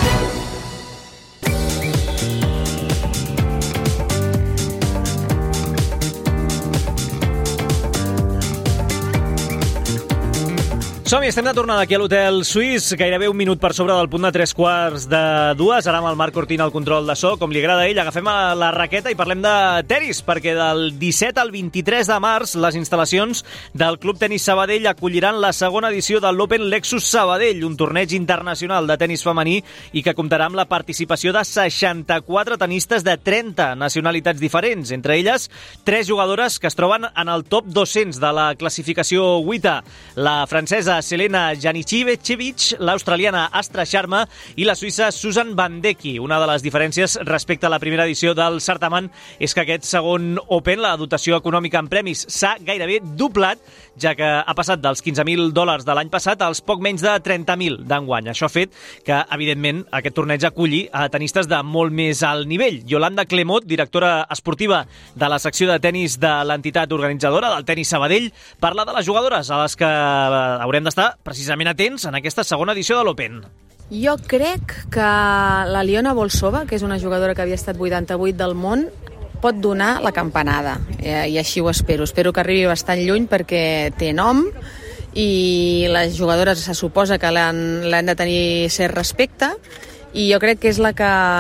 Som-hi, estem de tornada aquí a l'Hotel Suís, gairebé un minut per sobre del punt de 3:45. Ara amb el Marc Cortina al control de so, com li agrada a ell. Agafem la raqueta i parlem de tenis, perquè del 17 al 23 de març les instal·lacions del Club Tenis Sabadell acolliran la segona edició de l'Open Lexus Sabadell, un torneig internacional de tenis femení i que comptarà amb la participació de 64 tenistes de 30 nacionalitats diferents, entre elles 3 jugadores que es troben en el top 200 de la classificació WTA, la francesa Selena Janicevic, l'australiana Astra Sharma i la suïssa Susan Bandecki. Una de les diferències respecte a la primera edició del certamen és que aquest segon Open, la dotació econòmica en premis, s'ha gairebé doblat, ja que ha passat dels $15.000 de l'any passat als poc menys de 30.000 d'enguany. Això ha fet que, evidentment, aquest torneig aculli a tenistes de molt més alt nivell. Yolanda Clemot, directora esportiva de la secció de tenis de l'entitat organitzadora del Tenis Sabadell, parla de les jugadores a les que haurem d'estar precisament atents en aquesta segona edició de l'Open. Jo crec que la Liona Bolsova, que és una jugadora que havia estat 88 del món, pot donar la campanada, i així ho espero. Espero que arribi bastant lluny perquè té nom i les jugadores se suposa que l'han de tenir cert respecte, i jo crec que és la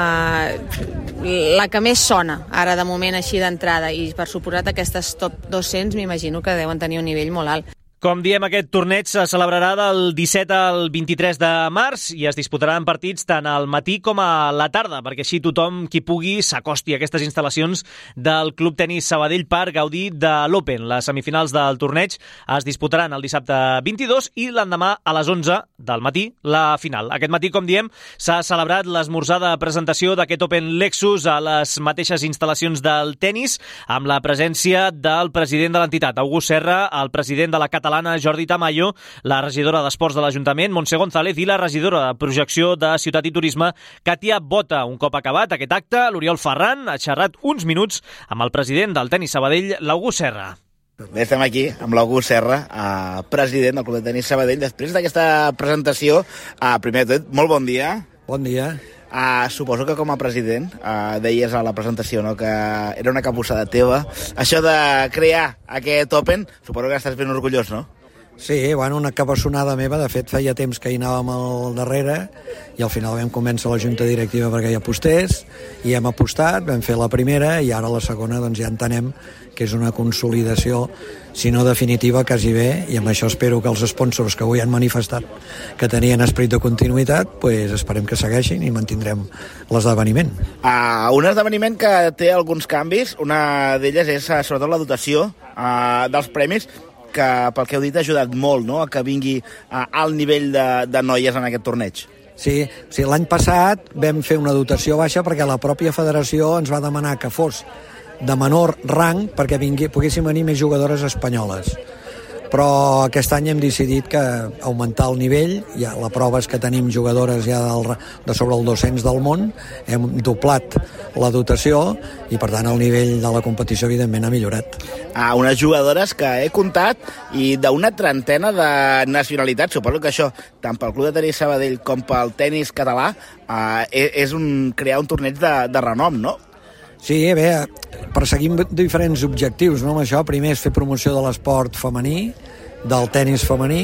que més sona ara de moment així d'entrada, i per suposat aquestes top 200 m'imagino que deuen tenir un nivell molt alt. Com diem, aquest torneig se celebrarà del 17 al 23 de març i es disputaran partits tant al matí com a la tarda, perquè així tothom qui pugui s'acosti a aquestes instal·lacions del Club Tenis Sabadell per gaudir de l'Open. Les semifinals del torneig es disputaran el dissabte 22 i l'endemà a les 11 del matí la final. Aquest matí, com diem, s'ha celebrat l'esmorzar de presentació d'aquest Open Lexus a les mateixes instal·lacions del tenis, amb la presència del president de l'entitat, August Serra, el president de la catalana Jordi Tamayo, la regidora d'Esports de l'Ajuntament, Montse González, i la regidora de Projecció de Ciutat i Turisme, Katia Bota. Un cop acabat aquest acte, l'Oriol Ferran ha xerrat uns minuts amb el president del Tenis Sabadell, l'August Serra. Bé, estem aquí amb l'August Serra, president del Club de Tenis Sabadell. Després d'aquesta presentació, primer de tot, molt bon dia. Bon dia. Suposo que com a president deies a la presentació, no?, que era una cabussada teva això de crear aquest Open. Suposo que estàs ben orgullós, no? Sí, bueno, una cabassonada meva. De fet, feia temps que hi anàvem al darrere i al final vam convèncer la junta directiva perquè hi apostés i hem apostat, vam fer la primera i ara la segona doncs ja entenem que és una consolidació, si no definitiva, quasi bé, i amb això espero que els sponsors que avui han manifestat que tenien esperit de continuïtat, pues esperem que segueixin i mantindrem l'esdeveniment. Un esdeveniment que té alguns canvis, una d'elles és sobretot la dotació dels premis, que pel que heu dit ha ajudat molt, no?, a que vingui al nivell de noies en aquest torneig. Sí, l'any passat vam fer una dotació baixa perquè la pròpia federació ens va demanar que fos de menor rang perquè poguéssim venir més jugadores espanyoles. Però aquest any hem decidit que augmentar el nivell, ja la prova és que tenim jugadores ja de sobre el 200 del món, hem doblat la dotació i per tant el nivell de la competició evidentment ha millorat. Unes jugadores que he comptat i d'una trentena de nacionalitats. Suposo que això, tant pel Club de Tenis Sabadell com pel tenis català, és crear un torneig de renom, no? Sí, bé, perseguim diferents objectius, no? Amb això, primer és fer promoció de l'esport femení, del tenis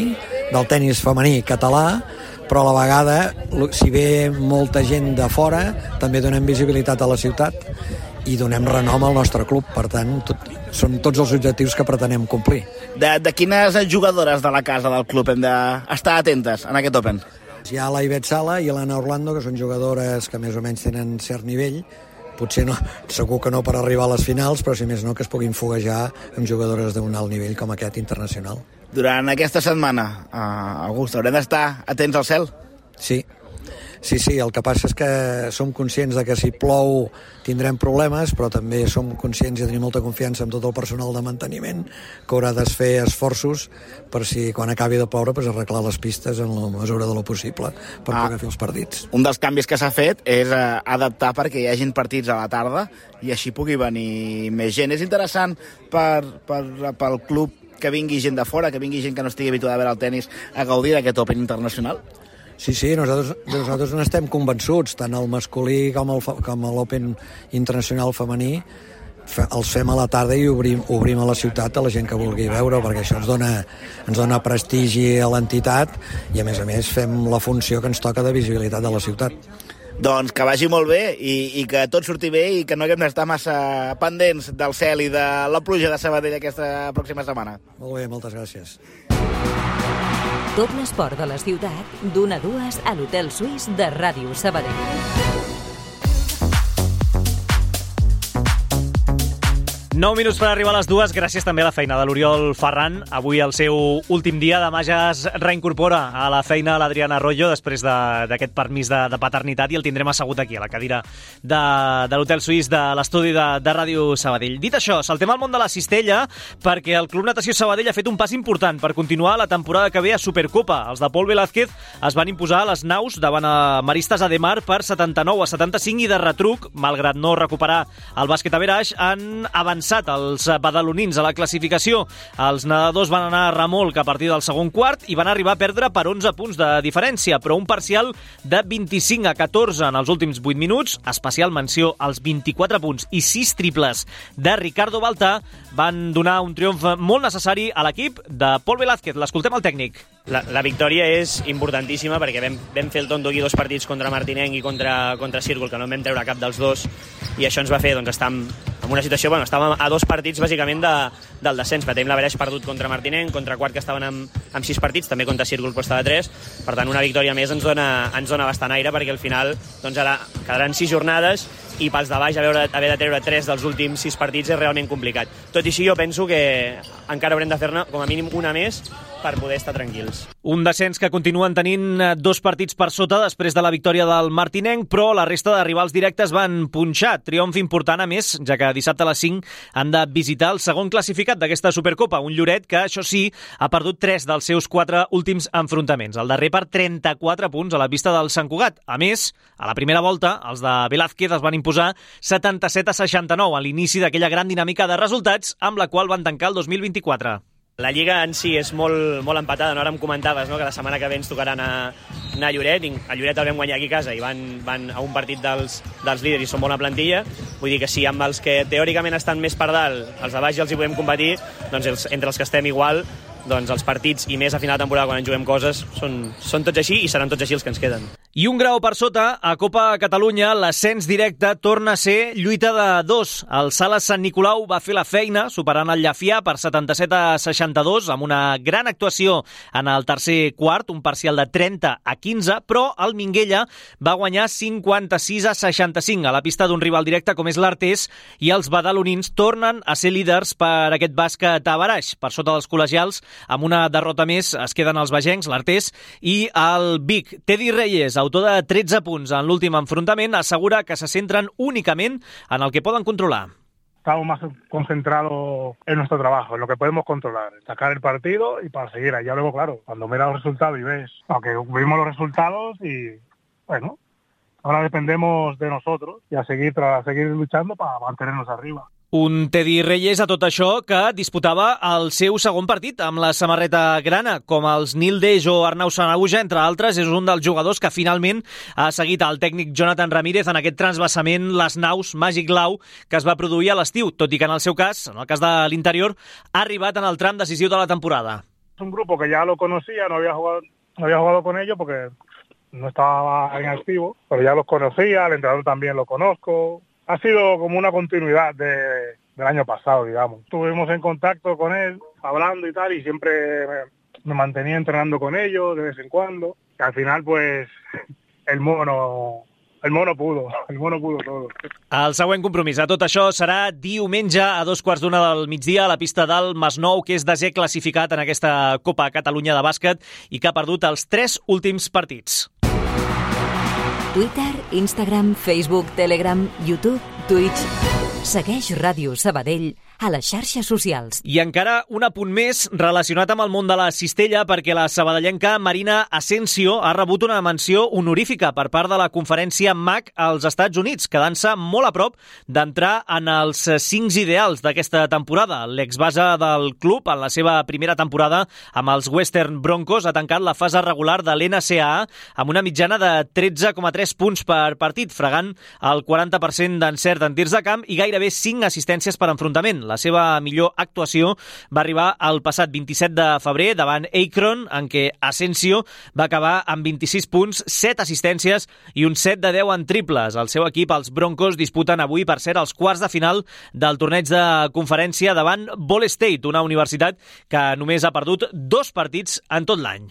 femení català, però a la vegada, si ve molta gent de fora, també donem visibilitat a la ciutat i donem renom al nostre club. Per tant, són tots els objectius que pretenem complir. De quines jugadores de la casa del club hem d'estar atentes en aquest Open? Hi ha la Ivette Sala i l'Anna Orlando, que són jugadores que més o menys tenen cert nivell. Potser no, segur que no per arribar a les finals, però si més no que es puguin foguejar amb jugadores d'un alt nivell com aquest internacional. Durant aquesta setmana, August, haurem d'estar atents al cel? Sí, el que passa és que som conscients de que si plou tindrem problemes, però també som conscients i tenim molta confiança en tot el personal de manteniment que haurà de fer esforços per si quan acabi de ploure arreglar les pistes en la mesura de lo possible per poder fer els partits. Un dels canvis que s'ha fet és adaptar perquè hi hagin partits a la tarda i així pugui venir més gent. És interessant pel club que vingui gent de fora, que vingui gent que no estigui habituada a veure el tenis a gaudir d'aquest Open internacional? Sí, nosaltres n'estem convençuts, tant el masculí com l'Open internacional femení els fem a la tarda i obrim a la ciutat a la gent que vulgui veure, perquè això ens dona prestigi a l'entitat i a més fem la funció que ens toca de visibilitat de la ciutat. Doncs que vagi molt bé i que tot surti bé i que no haguem d'estar massa pendents del cel i de la pluja de Sabadell aquesta pròxima setmana. Molt bé, moltes gràcies. Tot l'esport de la ciutat, d'1 a 2 a l'Hotel Suís de Ràdio Sabadell. 9 minuts per arribar a les 2. Gràcies també a la feina de l'Oriol Ferran. Avui el seu últim dia. Demà ja es reincorpora a la feina l'Adriana Arroyo després d'aquest permís de paternitat i el tindrem assegut aquí, a la cadira de l'Hotel Suís de l'estudi de Ràdio Sabadell. Dit això, saltem al món de la cistella perquè el Club Natació Sabadell ha fet un pas important per continuar la temporada que ve a Supercopa. Els de Pol Velázquez es van imposar a les naus davant a Maristes Ademar per 79-75 i de retruc, malgrat no recuperar el bàsquet a Veraix, han avançat avançat els badalonins a la classificació. Els nedadors van anar a remolc a partir del segon quart i van arribar a perdre per 11 punts de diferència, però un parcial de 25-14 en els últims 8 minuts, especial menció als 24 punts i 6 triples de Ricardo Baltà, van donar un triomf molt necessari a l'equip de Pol Velázquez. L'escoltem al tècnic. La victòria és importantíssima perquè vam fer el tonto aquí 2 partits contra Martinenc i contra Círcul, que no en vam treure cap dels dos, i això ens va fer estar en una situació, estàvem a 2 partits bàsicament del descens, perquè tenim l'Average perdut contra Martinenc, contra Quart, que estaven amb 6 partits, també contra Círcul, però estava a 3, per tant una victòria més ens dona bastant aire, perquè al final ara quedaran 6 jornades i pels de baix haver de treure 3 dels últims 6 partits és realment complicat. Tot i així jo penso que encara haurem de fer-ne com a mínim una més per poder estar tranquils. Un descens que continuen tenint 2 partits per sota després de la victòria del Martinenc, però la resta de rivals directes van punxar. Triomf important a més, ja que dissabte a les 5 han de visitar el segon classificat d'aquesta Supercopa, un Lloret que, això sí, ha perdut 3 dels seus 4 últims enfrontaments. El darrer per 34 punts a la pista del Sant Cugat. A més, a la primera volta, els de Velázquez es van imposar 77-69 a l'inici d'aquella gran dinàmica de resultats amb la qual van tancar el 2024. La Lliga en si és molt empatada, no? Ara em comentaves, no?, que la setmana que ve ens tocarà anar a Lloret. A Lloret el vam guanyar aquí a casa i van a un partit dels líders i són bona plantilla. Vull dir que si amb els que teòricament estan més per dalt, els de baix ja els hi podem competir, doncs entre els que estem igual, doncs els partits i més a final de temporada quan en juguem coses són tots així i seran tots així els que ens queden. I un grau per sota, a Copa Catalunya, l'ascens directe torna a ser lluita de 2. El Sales Sant Nicolau va fer la feina, superant el Llafià per 77-62, amb una gran actuació en el tercer quart, un parcial de 30-15, però el Minguella va guanyar 56-65 a la pista d'un rival directe com és l'Artés, i els badalonins tornen a ser líders per aquest bàsquet a Baraix. Per sota dels col·legials, amb una derrota més, es queden els bagencs, l'Artés i el Vic. Teddy Reyes, autor de 13 punts en l'últim enfrontament, assegura que se centren únicament en el que poden controlar. Estamos más concentrados en nuestro trabajo, en lo que podemos controlar, sacar el partido y para seguir allá. Luego, claro, cuando miras los resultados y ves, aunque vimos los resultados y, bueno, ahora dependemos de nosotros y a seguir luchando para mantenernos arriba. Un Teddy Reyes a tot això que disputava el seu segon partit amb la samarreta grana. Com els Nil Deix o Arnau Sanahuja, entre altres, és un dels jugadors que finalment ha seguit el tècnic Jonathan Ramírez en aquest transvasament les naus Magic Lau que es va produir a l'estiu, tot i que en el seu cas, en el cas de l'Interior, ha arribat en el tram decisiu de la temporada. Es un grupo que ya lo conocía, no había jugado con ellos porque no estaba en activo, pero ya los conocía, el entrenador también lo conozco. Ha sido como una continuidad del año pasado, digamos. Estuvimos en contacto con él, hablando y tal, y siempre me mantenía entrenando con ellos de vez en cuando. Y al final, pues, el mono pudo todo. El següent compromís a tot això serà diumenge a 2:15 del migdia a la pista del Masnou, que és desè classificat en aquesta Copa Catalunya de bàsquet i que ha perdut els 3 últims partits. Twitter, Instagram, Facebook, Telegram, YouTube, Twitch. Segueix Ràdio Sabadell a les xarxes socials. I encara un apunt més relacionat amb el món de la cistella, perquè la sabadellenca Marina Asensio ha rebut una menció honorífica per part de la conferència MAC als Estats Units, quedant-se molt a prop d'entrar en els 5 ideals d'aquesta temporada. L'exbase del club, en la seva primera temporada amb els Western Broncos, ha tancat la fase regular de l'NCAA amb una mitjana de 13,3 punts per partit, fregant el 40% d'encert en tirs de camp i gairebé 5 assistències per enfrontament. La seva millor actuació va arribar el passat 27 de febrer davant Akron, en què Asensio va acabar amb 26 punts, 7 assistències i un 7 de 10 en triples. El seu equip, els Broncos, disputen avui, per cert, els quarts de final del torneig de conferència davant Ball State, una universitat que només ha perdut 2 partits en tot l'any.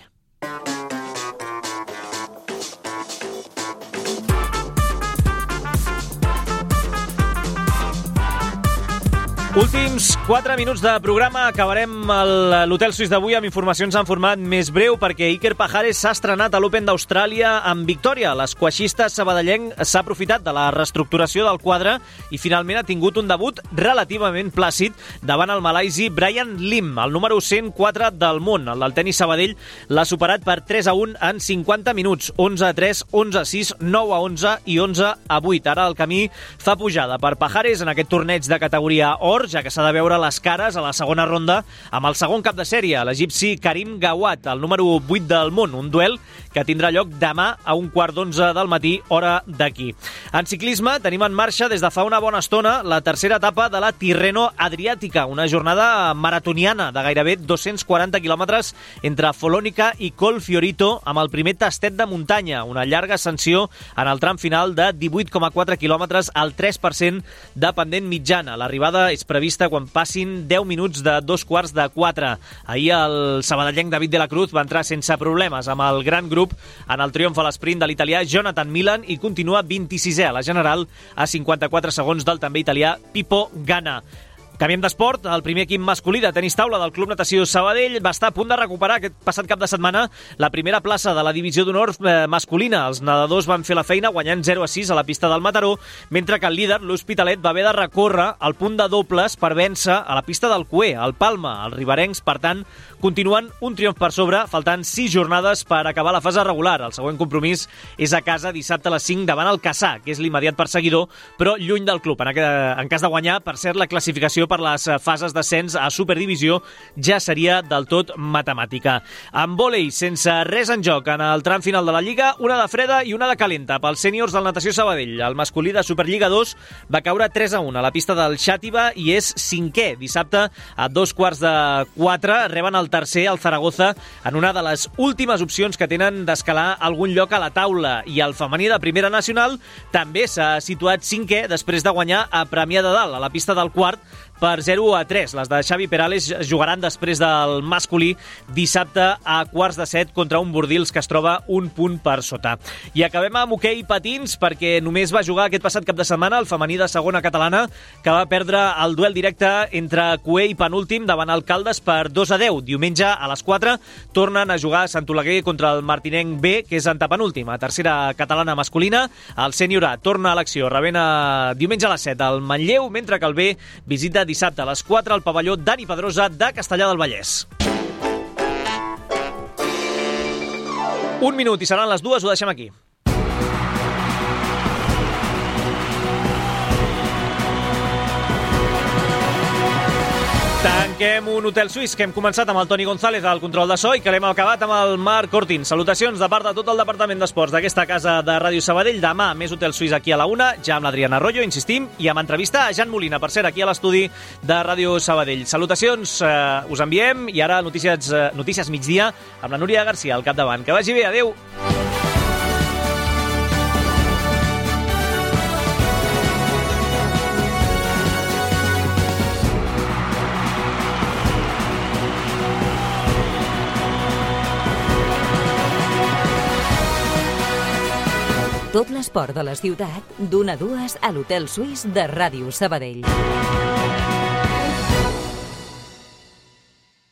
Últims 4 minuts de programa. Acabarem l'Hotel Suís d'avui amb informacions en format més breu perquè Iker Pajares s'ha estrenat a l'Open d'Austràlia amb victòria. L'esquaixista sabadellenc s'ha aprofitat de la reestructuració del quadre i finalment ha tingut un debut relativament plàcid davant el malaisi Brian Lim, el número 104 del món. El del tenis Sabadell l'ha superat per 3-1 en 50 minuts. 11-3, 11-6, 9-11 i 11-8. Ara el camí fa pujada per Pajares en aquest torneig de categoria or, d'honor, ja que s'ha de veure les cares a la segona ronda amb el segon cap de sèrie, l'egipci Karim Gawat, el número 8 del món, un duel que tindrà lloc demà a 1:15 del matí, hora d'aquí. En ciclisme tenim en marxa des de fa una bona estona la tercera etapa de la Tirreno Adriàtica, una jornada maratoniana de gairebé 240 quilòmetres entre Folònica i Colfiorito, amb el primer tastet de muntanya, una llarga ascensió en el tram final de 18,4 quilòmetres al 3% de pendent mitjana. L'arribada és prevista quan passin 10 minuts de 3:15. Ahir el sabadellenc David de la Cruz va entrar sense problemes amb el gran grup en el triomf a l'esprint de l'italià Jonathan Milan i continua 26è a la general a 54 segons del també italià Pippo Ganna. Canviem d'esport. El primer equip masculí de tenis taula del Club Natació Sabadell va estar a punt de recuperar aquest passat cap de setmana la primera plaça de la divisió d'honor masculina. Els nedadors van fer la feina guanyant 0-6 a la pista del Mataró, mentre que el líder, l'Hospitalet, va haver de recórrer al punt de dobles per vèncer a la pista del Cué, al Palma. Els riberencs, per tant, continuen un triomf per sobre, faltant 6 jornades per acabar la fase regular. El següent compromís és a casa dissabte a les 5 davant el Cassà, que és l'immediat perseguidor, però lluny del club. En cas de guanyar, per cert, la classificació per les fases d'ascens a Superdivisió ja seria del tot matemàtica. En vòlei, sense res en joc en el tram final de la Lliga, una de freda i una de calenta pels sèniors del Natació Sabadell. El masculí de Superliga 2 va caure 3-1 a la pista del Xàtiva i és 5è. Dissabte, a 3:45, reben el tercer, el Zaragoza, en una de les últimes opcions que tenen d'escalar algun lloc a la taula. I el femení de Primera Nacional també s'ha situat 5è després de guanyar a Premià de Dalt, a la pista del quart, per 0-3. Les de Xavi Perales jugaran després del masculí dissabte a 6:45 contra un Bordils que es troba un punt per sota. I acabem amb hoquei i patins, perquè només va jugar aquest passat cap de setmana el femení de segona catalana, que va perdre el duel directe entre Cué i penúltim davant el Caldes per 2-10. Diumenge a les 4 tornen a jugar a Sant Oleguer contra el Martinenc B, que és antepenúltim. A tercera catalana masculina, el sènior A torna a l'acció, rebent diumenge a les 7 el Manlleu, mentre que el B visita dissabte a les 4 al pavelló Dani Pedrosa de Castellar del Vallès. Un minut i seran les 2, ho deixem aquí. Tanquem un hotel suís que hem començat amb el Toni González al control de so i que l'hem acabat amb el Marc Cortin. Salutacions de part de tot el departament d'esports d'aquesta casa de Ràdio Sabadell. Demà més hotel suís aquí a la 1, ja amb l'Adriana Arroyo, insistim, i amb entrevista a Jan Molina, per cert, aquí a l'estudi de Ràdio Sabadell. Salutacions, us enviem, i ara notícies migdia amb la Núria Garcia al capdavant. Que vagi bé, adeu! Tot l'esport de la ciutat, d'1 a 2 a l'Hotel Suís de Ràdio Sabadell.